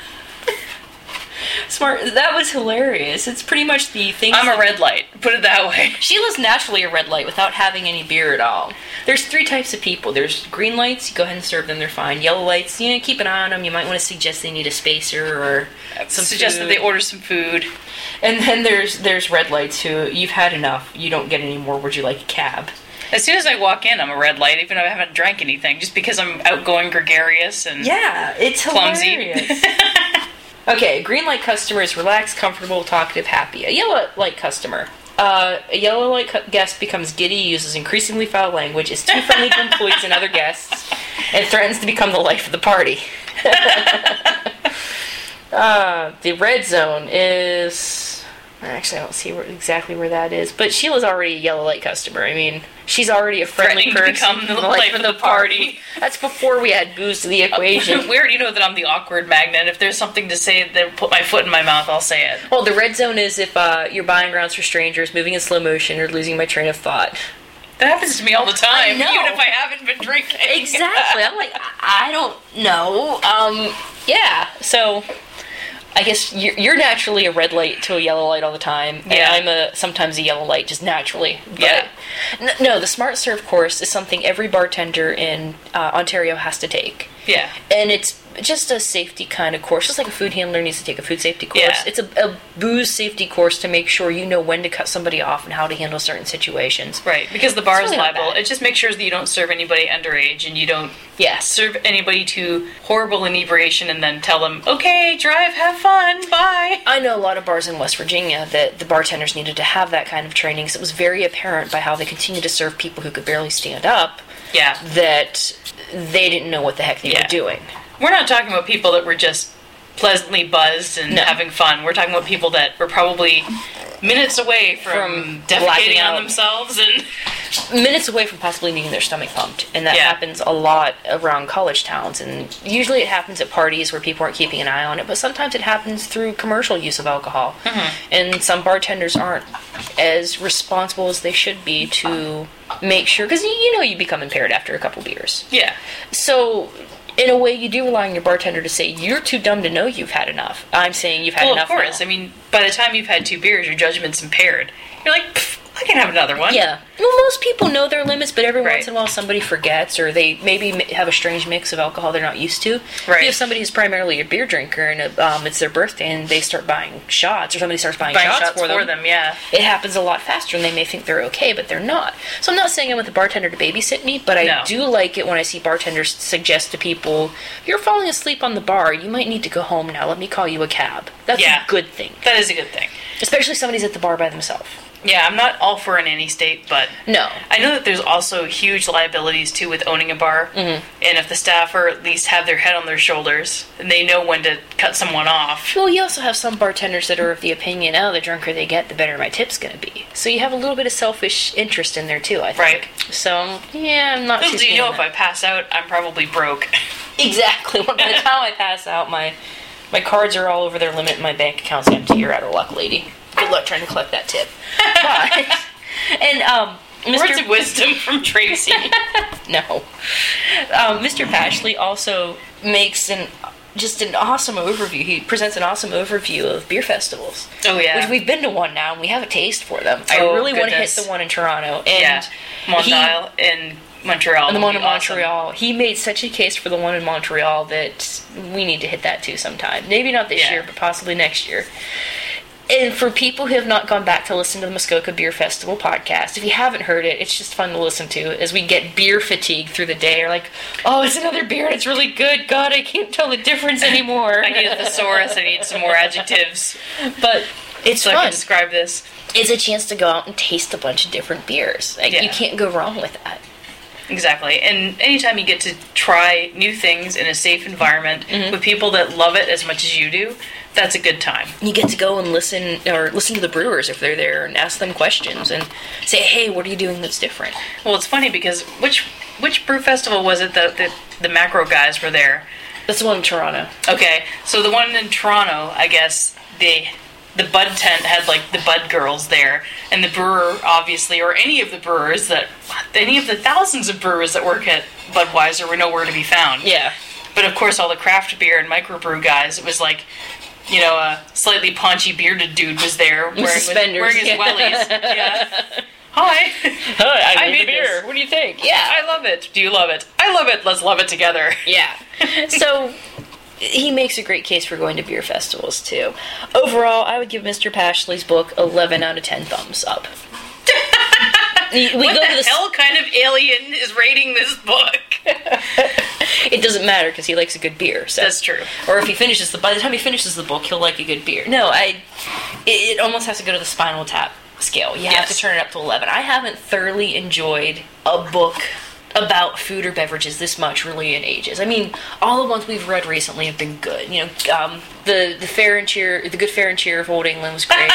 Smart. That was hilarious. It's pretty much the thing. I'm a red light, put it that way. Sheila's naturally a red light without having any beer at all. There's three types of people. There's green lights, you go ahead and serve them, they're fine. Yellow lights, you know, keep an eye on them. You might want to suggest they need a spacer or some Suggest food. that they order some food. And then there's there's red lights who, you've had enough, you don't get any more, would you like a cab? As soon as I walk in, I'm a red light, even though I haven't drank anything, just because I'm outgoing, gregarious, and Yeah, it's clumsy. hilarious. Okay, a green light customer is relaxed, comfortable, talkative, happy. A yellow light customer. Uh, a yellow light cu- guest becomes giddy, uses increasingly foul language, is too friendly to employees and other guests, and threatens to become the life of the party. Uh, the red zone is... Actually, I don't see where, exactly where that is. But Sheila's already a yellow light customer. I mean, she's already a friendly Threatening to person. become the life of the party. That's before we add booze to the equation. We already know that I'm the awkward magnet. If there's something to say that put my foot in my mouth, I'll say it. Well, the red zone is if uh, you're buying grounds for strangers, moving in slow motion, or losing my train of thought. That happens to me all the time, I know. even if I haven't been drinking. Exactly. I'm like, I I don't know. Um, yeah, so... I guess you're, you're naturally a red light to a yellow light all the time, and Yeah. I'm a sometimes a yellow light just naturally. But Yeah. n- no, the Smart Serve course is something every bartender in uh, Ontario has to take, Yeah. and it's just a safety kind of course, just like a food handler needs to take a food safety course. Yeah. It's a, a booze safety course to make sure you know when to cut somebody off and how to handle certain situations. Right, because the bar It's is really not liable. bad. It just makes sure that you don't serve anybody underage and you don't Yes. serve anybody to horrible inebriation and then tell them, okay, drive, have fun, bye. I know a lot of bars in West Virginia that the bartenders needed to have that kind of training, because it was very apparent by how they continued to serve people who could barely stand up Yeah. that they didn't know what the heck they Yeah. were doing. We're not talking about people that were just pleasantly buzzed and No. having fun. We're talking about people that were probably minutes away from, From blacking defecating on out. themselves and Minutes away from possibly needing their stomach pumped, and that Yeah. happens a lot around college towns, and usually it happens at parties where people aren't keeping an eye on it, but sometimes it happens through commercial use of alcohol. Mm-hmm. And some bartenders aren't as responsible as they should be to make sure, because you know you become impaired after a couple beers. yeah. So, in a way, you do rely on your bartender to say, you're too dumb to know you've had enough. I'm saying you've had Well, enough of course. now. I mean, by the time you've had two beers, your judgment's impaired. You're like, "Pff, I can have another one. Yeah. Well, most people know their limits, but every Right. once in a while somebody forgets, or they maybe mi- have a strange mix of alcohol they're not used to. Right. If you have somebody who's primarily a beer drinker and um, it's their birthday and they start buying shots, or somebody starts buying, Buying shots, shots for them. yeah. it happens a lot faster, and they may think they're okay, but they're not. So I'm not saying I want the bartender to babysit me, but I No. do like it when I see bartenders suggest to people, if you're falling asleep on the bar, you might need to go home now. Let me call you a cab. That's Yeah. a good thing. That is a good thing. Especially if somebody's at the bar by themselves. Yeah, I'm not all for a nanny state, but No. I know that there's also huge liabilities too with owning a bar. Mm-hmm. And if the staff are at least have their head on their shoulders and they know when to cut someone off. Well, you also have some bartenders that are of the opinion, oh, the drunker they get, the better my tip's going to be. So you have a little bit of selfish interest in there, too, I think. Right. So, yeah, I'm not Little too do you keen know, on if I that. pass out, I'm probably broke. Exactly. Well, by the time I pass out, my my cards are all over their limit and my bank account's empty. You're out of luck, lady. Good luck trying to collect that tip. But, and, um... Mister Words of wisdom from Tracy. No. Um, Mister Pashley also makes an just an awesome overview. He presents an awesome overview of beer festivals. Oh, yeah. Which we've been to one now, and we have a taste for them. I Oh, really want to hit goodness. the one in Toronto. And yeah. he- Mondial in Montreal. and the would one be in awesome. Montreal. He made such a case for the one in Montreal that we need to hit that too sometime. Maybe not this Yeah. year, but possibly next year. And for people who have not gone back to listen to the Muskoka Beer Festival podcast, if you haven't heard it, it's just fun to listen to as we get beer fatigue through the day. Or like, oh, it's another beer and it's really good. God, I can't tell the difference anymore. I need a thesaurus. I need some more adjectives But it's so I fun. can describe this. It's a chance to go out and taste a bunch of different beers. Like, Yeah. you can't go wrong with that. Exactly. And anytime you get to try new things in a safe environment Mm-hmm. with people that love it as much as you do, that's a good time. You get to go and listen, or listen to the brewers if they're there, and ask them questions, and say, hey, what are you doing that's different? Well, it's funny because which which brew festival was it that the, the macro guys were there? That's the one in Toronto. Okay, so the one in Toronto, I guess they the bud tent had like the bud girls there, and the brewer obviously, or any of the brewers that any of the thousands of brewers that work at Budweiser were nowhere to be found. Yeah. But of course, all the craft beer and microbrew guys, it was like, you know, a slightly paunchy bearded dude was there wearing, suspenders, wearing his yeah. wellies. Yeah. Hi. Hi, I made this. What do you think? Yeah, I love it. Do you love it? I love it. Let's love it together. Yeah. So, he makes a great case for going to beer festivals, too. Overall, I would give Mister Pashley's book eleven out of ten thumbs up. we we What go the to this. hell kind of alien is rating this book? It doesn't matter because he likes a good beer. So. That's true. Or if he finishes the, by the time he finishes the book, he'll like a good beer. No, I. It, it almost has to go to the Spinal Tap scale. You have Yes. to turn it up to eleven. I haven't thoroughly enjoyed a book about food or beverages this much really in ages. I mean, all the ones we've read recently have been good. You know, um, the the Fair and Cheer, the Good Fare and Cheer of Old England was great.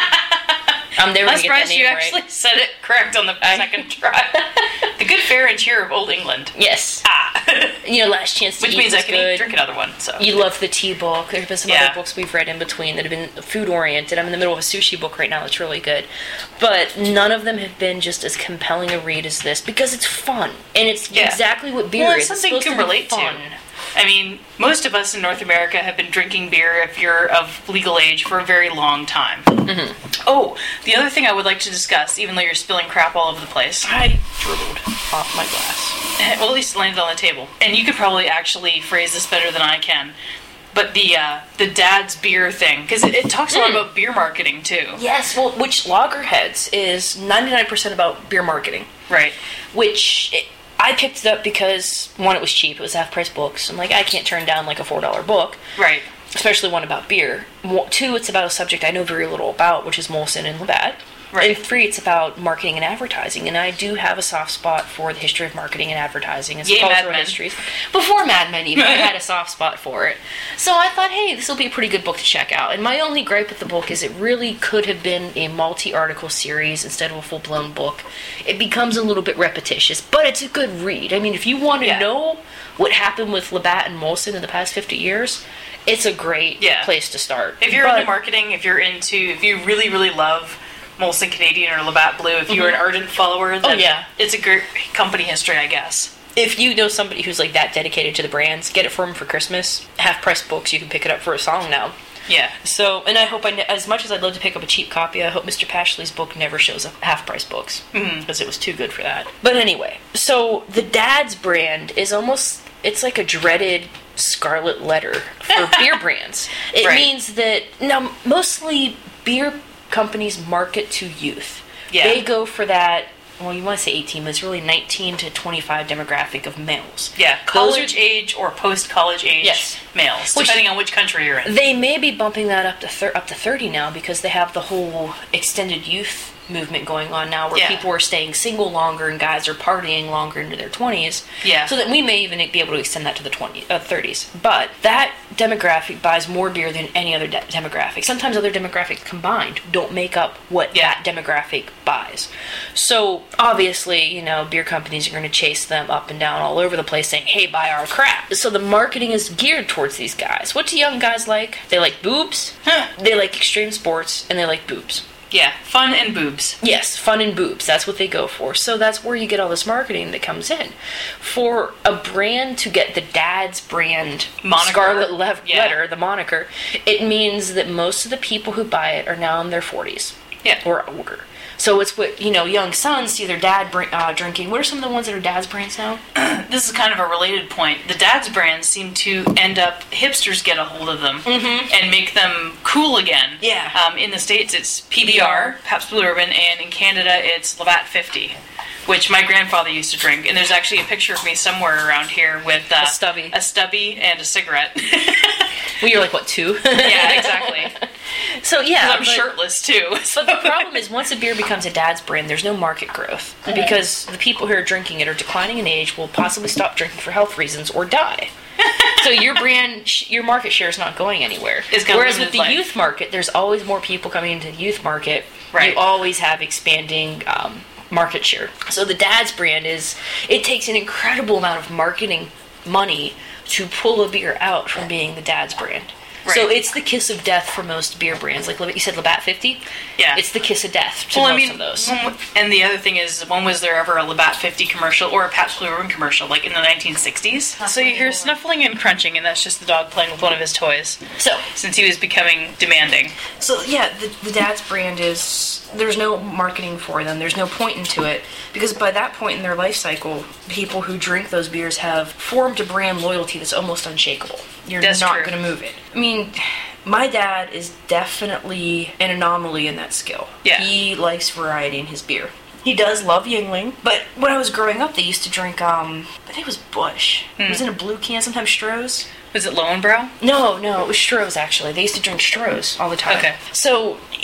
I'm never I'm gonna get that surprised name you right. actually said it correct on the I- second try. The Good Fare and Cheer of Old England. Yes. Ah. You know, Last Chance to Which Eat means I was can good. eat, drink another one. So You love the tea book. There's been some Yeah. other books we've read in between that have been food oriented. I'm in the middle of a sushi book right now that's really good. But none of them have been just as compelling a read as this because it's fun. And it's Yeah. exactly what beer well, is. it's something you It's can supposed to be relate fun. to. I mean, most of us in North America have been drinking beer if you're of legal age for a very long time. Mm-hmm. Oh, the other thing I would like to discuss, even though you're spilling crap all over the place, I dribbled off my glass. well, at least it landed on the table. And you could probably actually phrase this better than I can. But the uh, the dad's beer thing, because it, it talks a lot Mm. about beer marketing too. Yes, well, which Loggerheads is ninety-nine percent about beer marketing. Right. Which it, I picked it up because, one, it was cheap. It was half-price books. I'm like, I can't turn down like a four dollar book. Right. Especially one about beer. Mo- Two, it's about a subject I know very little about, which is Molson and Labatt. Right. And three, it's about marketing and advertising. And I do have a soft spot for the history of marketing and advertising and some Yay, Mad cultural Men. histories. Before Mad Men, even, I had a soft spot for it. So I thought, hey, this will be a pretty good book to check out. And my only gripe with the book is it really could have been a multi-article series instead of a full-blown book. It becomes a little bit repetitious, but it's a good read. I mean, if you want to Yeah. know what happened with Labatt and Molson in the past fifty years, it's a great Yeah. place to start. If you're But- into marketing, if you're into, if you really, really love Molson Canadian or Labatt Blue, if you're an ardent follower, then Oh, yeah. it's a great company history, I guess. if you know somebody who's like that dedicated to the brands, get it for them for Christmas. Half price books, you can pick it up for a song now. Yeah. So, and I hope I, ne- as much as I'd love to pick up a cheap copy, I hope Mister Pashley's book never shows up half price books because it was too good for that. But anyway, so the Dad's brand is almost, it's like a dreaded scarlet letter for beer brands. It Right. means that now mostly beer companies market to youth. Yeah. They go for that. Well, you want to say eighteen, but it's really nineteen to twenty-five demographic of males. Yeah, Those are- college age or post-college age Yes. males, Which- depending on which country you're in. They may be bumping that up to thir- up to thirty now because they have the whole extended youth movement going on now where Yeah. people are staying single longer and guys are partying longer into their twenties. Yeah. So that we may even be able to extend that to the twenty, uh, thirties. But that demographic buys more beer than any other de- demographic. Sometimes other demographics combined don't make up what Yeah. that demographic buys. So obviously, you know, beer companies are going to chase them up and down all over the place saying, hey, buy our crap. So the marketing is geared towards these guys. What do young guys like? They like boobs, Huh. they like extreme sports, and they like boobs. Yeah, fun and boobs. Yes, fun and boobs. That's what they go for. So that's where you get all this marketing that comes in. For a brand to get the Dad's brand Moniker. scarlet le- Yeah. letter, the moniker, it means that most of the people who buy it are now in their forties Yeah. or older. So it's what, you know, young sons see their dad br- uh, drinking. What are some of the ones that are Dad's brands now? This is kind of a related point. The dad's brands seem to end up, hipsters get a hold of them and make them cool again. Yeah. Um, in the States, it's P B R, Pabst Blue Ribbon, and in Canada, it's Labatt fifty, which my grandfather used to drink. And there's actually a picture of me somewhere around here with uh, A stubby. a stubby and a cigarette. Well, you're like, what, two? Yeah, exactly. So, yeah. I'm but- shirtless too. But the problem is, once a beer becomes a Dad's brand, there's no market growth because the people who are drinking it are declining in age, will possibly stop drinking for health reasons, or die. So your brand, sh- your market share is not going anywhere. It's got Whereas limited with the life. youth market, there's always more people coming into the youth market. Right. You always have expanding um, market share. So the Dad's brand is, it takes an incredible amount of marketing money to pull a beer out from being the Dad's brand. So Right. it's the kiss of death for most beer brands. Like you said, Labatt fifty. Yeah. It's the kiss of death to Well, most I mean, of those. when w- and the other thing is, when was there ever a Labatt fifty commercial or a Pabst Blue Ribbon commercial, like in the nineteen sixties? So you hear snuffling and crunching, and that's just the dog playing with one of his toys, So, since he was becoming demanding. so yeah, the, the Dad's brand is, there's no marketing for them. There's no point into it because by that point in their life cycle, people who drink those beers have formed a brand loyalty that's almost unshakable. You're That's not true. going to move it. I mean, my dad is definitely an anomaly in that skill. Yeah. He likes variety in his beer. He does love Yingling, but when I was growing up, they used to drink, um, I think it was Busch. It was in a blue can, sometimes Stroh's. Was it Lowenbrow? No, no, it was Stroh's actually. They used to drink Stroh's all the time. Okay. So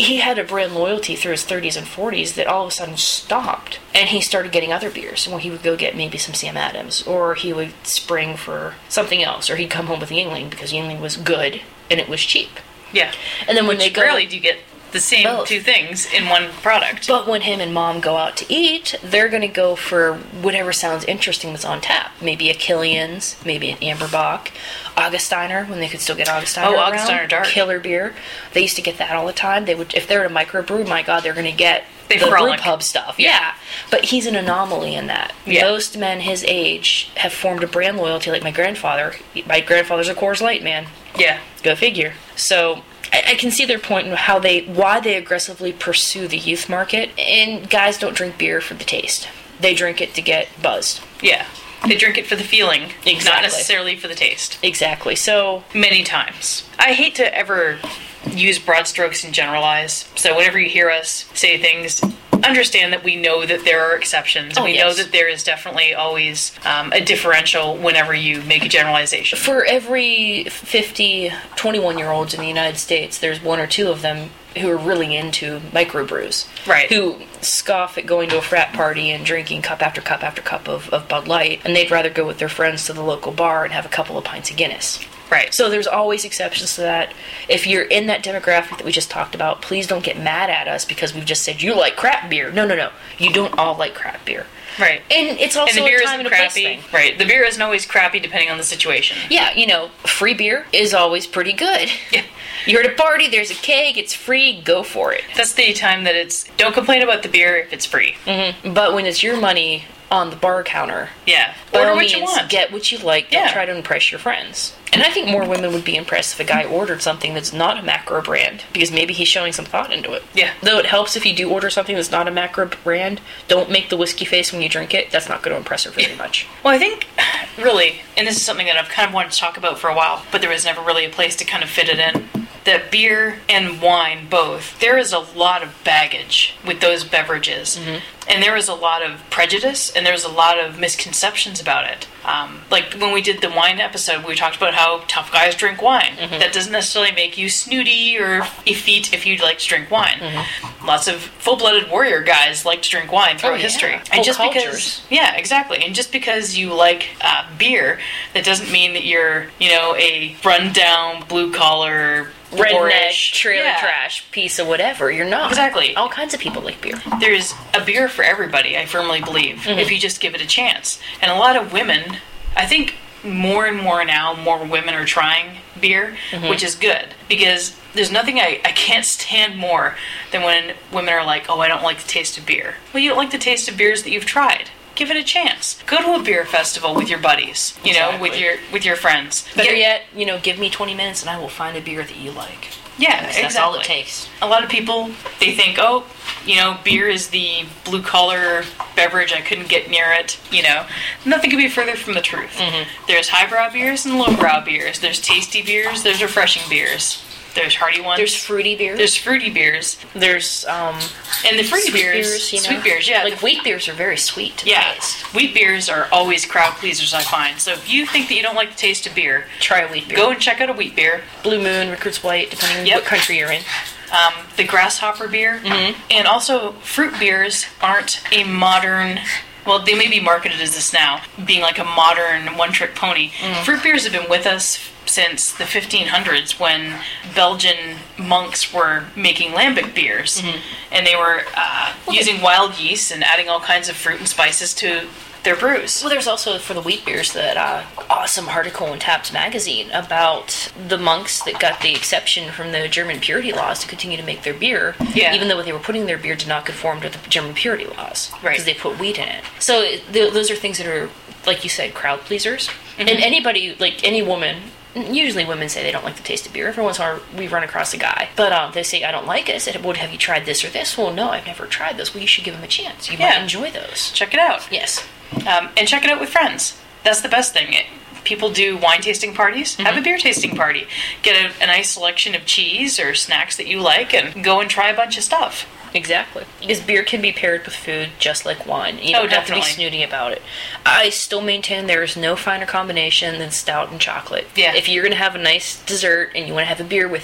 he had a brand loyalty through his thirties and forties that all of a sudden stopped. And he started getting other beers. Well, he would go get maybe some Sam Adams, or he would spring for something else, or he'd come home with Yingling because Yingling was good and it was cheap. Yeah. And then when Which they go, rarely do you get the same both. two things in one product. But when him and Mom go out to eat, they're going to go for whatever sounds interesting that's on tap. Maybe a Killian's, maybe an Amberbach, Augustiner, when they could still get Augustiner Oh, around. Augustiner Dark. Killer beer. They used to get that all the time. They would, if they're at a microbrew, my God, they're going to get They the brew frolic. pub stuff. Yeah. Yeah. But he's an anomaly in that. Yeah. Most men his age have formed a brand loyalty, like my grandfather. My grandfather's a Coors Light man. Yeah. Go figure. So I, I can see their point in how they, why they aggressively pursue the youth market. And guys don't drink beer for the taste. They drink it to get buzzed. Yeah. They drink it for the feeling, not Exactly. necessarily for the taste. Exactly. So Many times. I hate to ever use broad strokes and generalize. So whenever you hear us say things, understand that we know that there are exceptions. Oh, we yes. know that there is definitely always um, a differential whenever you make a generalization. for every fifty twenty-one-year-olds in the United States, there's one or two of them who are really into microbrews. Right. Who scoff at going to a frat party and drinking cup after cup after cup of, of Bud Light, and they'd rather go with their friends to the local bar and have a couple of pints of Guinness. Right. So there's always exceptions to that. If you're in that demographic that we just talked about, please don't get mad at us because we've just said you like crap beer. No, no, no. You don't all like crap beer. Right. And it's also And the beer a time isn't and a place crappy. thing. Right. The beer isn't always crappy depending on the situation. Yeah, you know, free beer is always pretty good. Yeah. You're at a party, there's a keg, it's free, go for it. That's the time that it's, don't complain about the beer if it's free. Mm-hmm. But when it's your money on the bar counter, Yeah. by Order all what you means, want. get what you like. Don't Yeah. try to impress your friends. And I think more women would be impressed if a guy ordered something that's not a macro brand, because maybe he's showing some thought into it. Yeah. Though it helps if you do order something that's not a macro brand, don't make the whiskey face when you drink it. That's not going to impress her very much. Well, I think, really, and this is something that I've kind of wanted to talk about for a while, but there was never really a place to kind of fit it in, that beer and wine both, there is a lot of baggage with those beverages. Mm-hmm. And there is a lot of prejudice, and there's a lot of misconceptions about it. Um, like when we did the wine episode, we talked about how tough guys drink wine. Mm-hmm. That doesn't necessarily make you snooty or effete if you like to drink wine. Mm-hmm. Lots of full-blooded warrior guys like to drink wine throughout Oh, yeah. history. Whole And just cultures. because, yeah, exactly. And just because you like uh, beer, that doesn't mean that you're, you know, a run-down, blue-collar, Redneck, boorish- trailer yeah. trash piece of whatever. You're not. Exactly. All kinds of people like beer. There's a beer for everybody, I firmly believe, if you just give it a chance. And a lot of women, I think more and more now, more women are trying beer, which is good. Because there's nothing I, I can't stand more than when women are like, oh, I don't like the taste of beer. Well, you don't like the taste of beers that you've tried. Give it a chance. Go to a beer festival with your buddies, you know, with Exactly. your with your friends. Better Get- yet, you know, give me twenty minutes and I will find a beer that you like. Yeah, That's, exactly. that's all it takes. A lot of people, they think, oh, you know, beer is the blue collar beverage. I couldn't get near it. You know, nothing could be further from the truth. Mm-hmm. There's highbrow beers and lowbrow beers. There's tasty beers. There's refreshing beers. There's hearty ones. There's fruity beers. There's fruity beers. There's um And the fruity sweet beers, beers, you know? sweet beers, yeah. Like wheat beers are very sweet to yeah, taste. wheat beers are always crowd pleasers, I find. So if you think that you don't like the taste of beer, Try a wheat beer. go and check out a wheat beer. Blue Moon, Rickards White, depending on Yep. what country you're in. Um, the grasshopper beer, and also fruit beers aren't a modern. Well, they may be marketed as this now, being like a modern one-trick pony. Fruit beers have been with us since the fifteen hundreds when Belgian monks were making lambic beers, and they were uh, using wild yeast and adding all kinds of fruit and spices to their brews. Well, there's also for the wheat beers that uh, awesome article in Taps magazine about the monks that got the exception from the German purity laws to continue to make their beer, Yeah. even though what they were putting in their beer did not conform to the German purity laws, Right. because they put wheat in it. So th- those are things that are, like you said, crowd pleasers. Mm-hmm. And anybody, like any woman, usually women say they don't like the taste of beer. Every once in a while we run across a guy, but um, they say, I don't like it. I said, well, have you tried this or this? Well, no, I've never tried those. Well, you should give them a chance. You Yeah. might enjoy those. Check it out. Yes. Um, and check it out with friends. That's the best thing. It, people do wine tasting parties. Have a beer tasting party. Get a, a nice selection of cheese or snacks that you like and go and try a bunch of stuff. Exactly. Because beer can be paired with food just like wine. You Oh, don't have to be definitely. snooty about it. I still maintain there is no finer combination than stout and chocolate. Yeah. If you're going to have a nice dessert and you want to have a beer with it,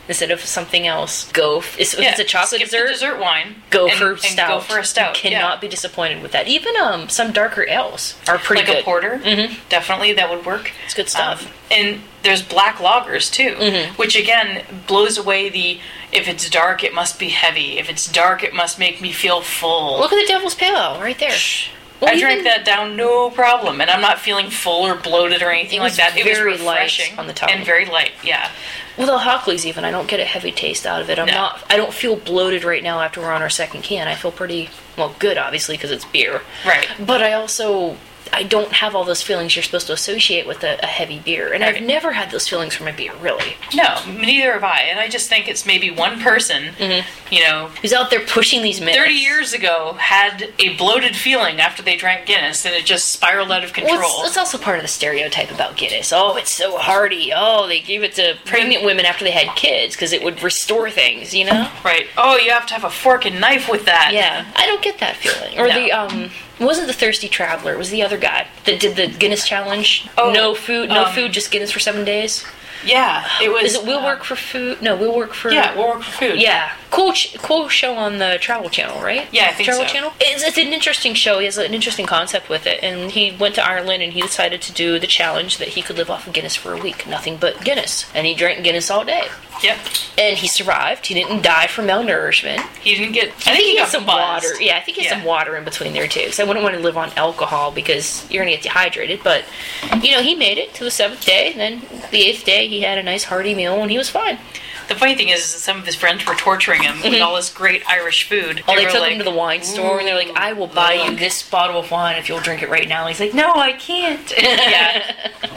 instead of something else, go. F- if Yeah, it's a chocolate skip the dessert, dessert wine. go and, for and stout. go for a stout. You cannot yeah. be disappointed with that. Even um, some darker ales are pretty like good. a porter. Mhm. Definitely, that would work. It's good stuff. Um, and there's black lagers too, Mhm. which again blows away the if it's dark it must be heavy. If it's dark it must make me feel full. Look at the Devil's Pale Ale right there. Well, I drank even- that down no problem, and I'm not feeling full or bloated or anything It like was that. It was very light refreshing on the tongue. and very light. Yeah. Well, the Hockley's even, I don't get a heavy taste out of it. I'm No. not. I don't feel bloated right now after we're on our second can. I feel pretty well, good, obviously, because it's beer. Right. But I also. I don't have all those feelings you're supposed to associate with a, a heavy beer. And I've Right. never had those feelings from a beer, really. No, neither have I. And I just think it's maybe one person, you know, Who's out there pushing these myths. thirty years ago had a bloated feeling after they drank Guinness, and it just spiraled out of control. Well, it's, it's also part of the stereotype about Guinness. Oh, it's so hearty. Oh, they gave it to pregnant women after they had kids because it would restore things, you know? Right. Oh, you have to have a fork and knife with that. Yeah, I don't get that feeling. Or No. the, um, it wasn't the Thirsty Traveler, it was the other guy that did the Guinness challenge. Oh, no food, no um, food, just Guinness for seven days. Yeah, it was. Is it We'll uh, Work for Food? No, We'll Work for... Yeah, we'll work for food. Yeah, cool, ch- cool show on the Travel Channel, right? Yeah, I think Travel so. Channel. It's, it's an interesting show. He has an interesting concept with it, and he went to Ireland and he decided to do the challenge that he could live off of Guinness for a week, nothing but Guinness, and he drank Guinness all day, Yep. and he survived. He didn't die from malnourishment. He didn't get. I, I think he got had some buzzed. water. Yeah, I think he had Yeah. some water in between there too. So I wouldn't want to live on alcohol because you're gonna get dehydrated. But you know, he made it to the seventh day, and then the eighth day he had a nice hearty meal, and he was fine. The funny thing is, is that some of his friends were torturing him with all this great Irish food. Oh, they were took like, him to the wine store, and they're like, "I will buy you look." this bottle of wine if you'll drink it right now." And he's like, "No, I can't." Yeah.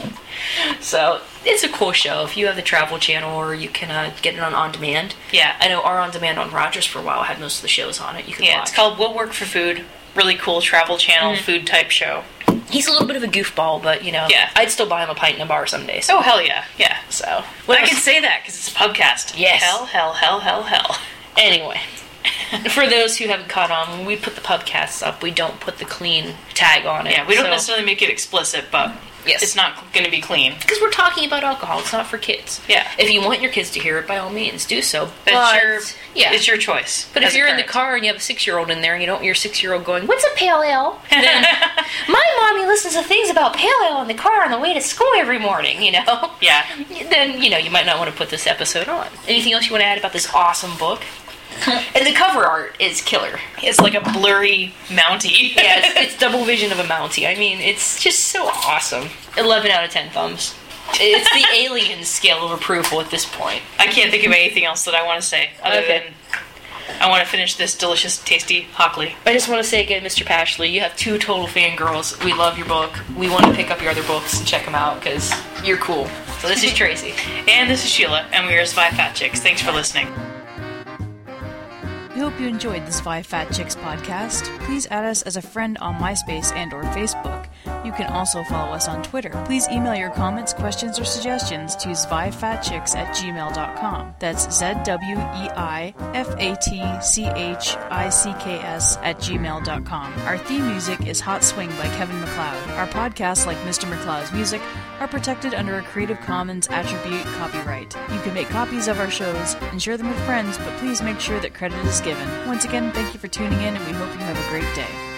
So it's a cool show. If you have the Travel Channel, or you can uh, get it on on demand. Yeah. I know our on demand on Rogers for a while had most of the shows on it. You can Yeah, watch. it's called We'll Work for Food. Really cool Travel Channel Mm-hmm. food type show. He's a little bit of a goofball, but you know, Yeah. I'd still buy him a pint in a bar some days. Oh, hell yeah. Yeah. So I can say that because it's a pubcast. Yes. Hell, hell, hell, hell, hell. Anyway, for those who haven't caught on, when we put the pubcasts up, we don't put the clean tag on it. Yeah, we don't so- necessarily make it explicit, but Yes. it's not going to be clean. Because we're talking about alcohol, it's not for kids. Yeah. If you want your kids to hear it, by all means, do so. That's but, your, yeah. it's your choice. But as if a you're in the parent. car and you have a six-year-old in there, and you don't want your six-year-old going, "What's a pale ale?" Then, my mommy listens to things about pale ale in the car on the way to school every morning, you know? Yeah. Then, you know, you might not want to put this episode on. Anything else you want to add about this awesome book? And the cover art is killer. It's like a blurry Mountie. Yeah, it's, it's double vision of a Mountie. I mean, it's just so awesome. eleven out of ten thumbs. It's the alien scale of approval at this point. I can't think of anything else that I want to say other Okay. than I want to finish this delicious, tasty Hockley. I just want to say again, Mister Pashley, you have two total fangirls. We love your book. We want to pick up your other books and check them out because you're cool. So this is Tracy. And this is Sheila, and we are Spy Fat Chicks. Thanks for listening. We hope you enjoyed this Five Fat Chicks podcast. Please add us as a friend on MySpace and or Facebook. You can also follow us on Twitter. Please email your comments, questions, or suggestions to zweifatchicks at gmail dot com. That's Z W E I F A T C H I C K S at gmail dot com. Our theme music is Hot Swing by Kevin MacLeod. Our podcasts, like Mister MacLeod's music, are protected under a Creative Commons Attribute copyright. You can make copies of our shows and share them with friends, but please make sure that credit is given. Once again, thank you for tuning in, and we hope you have a great day.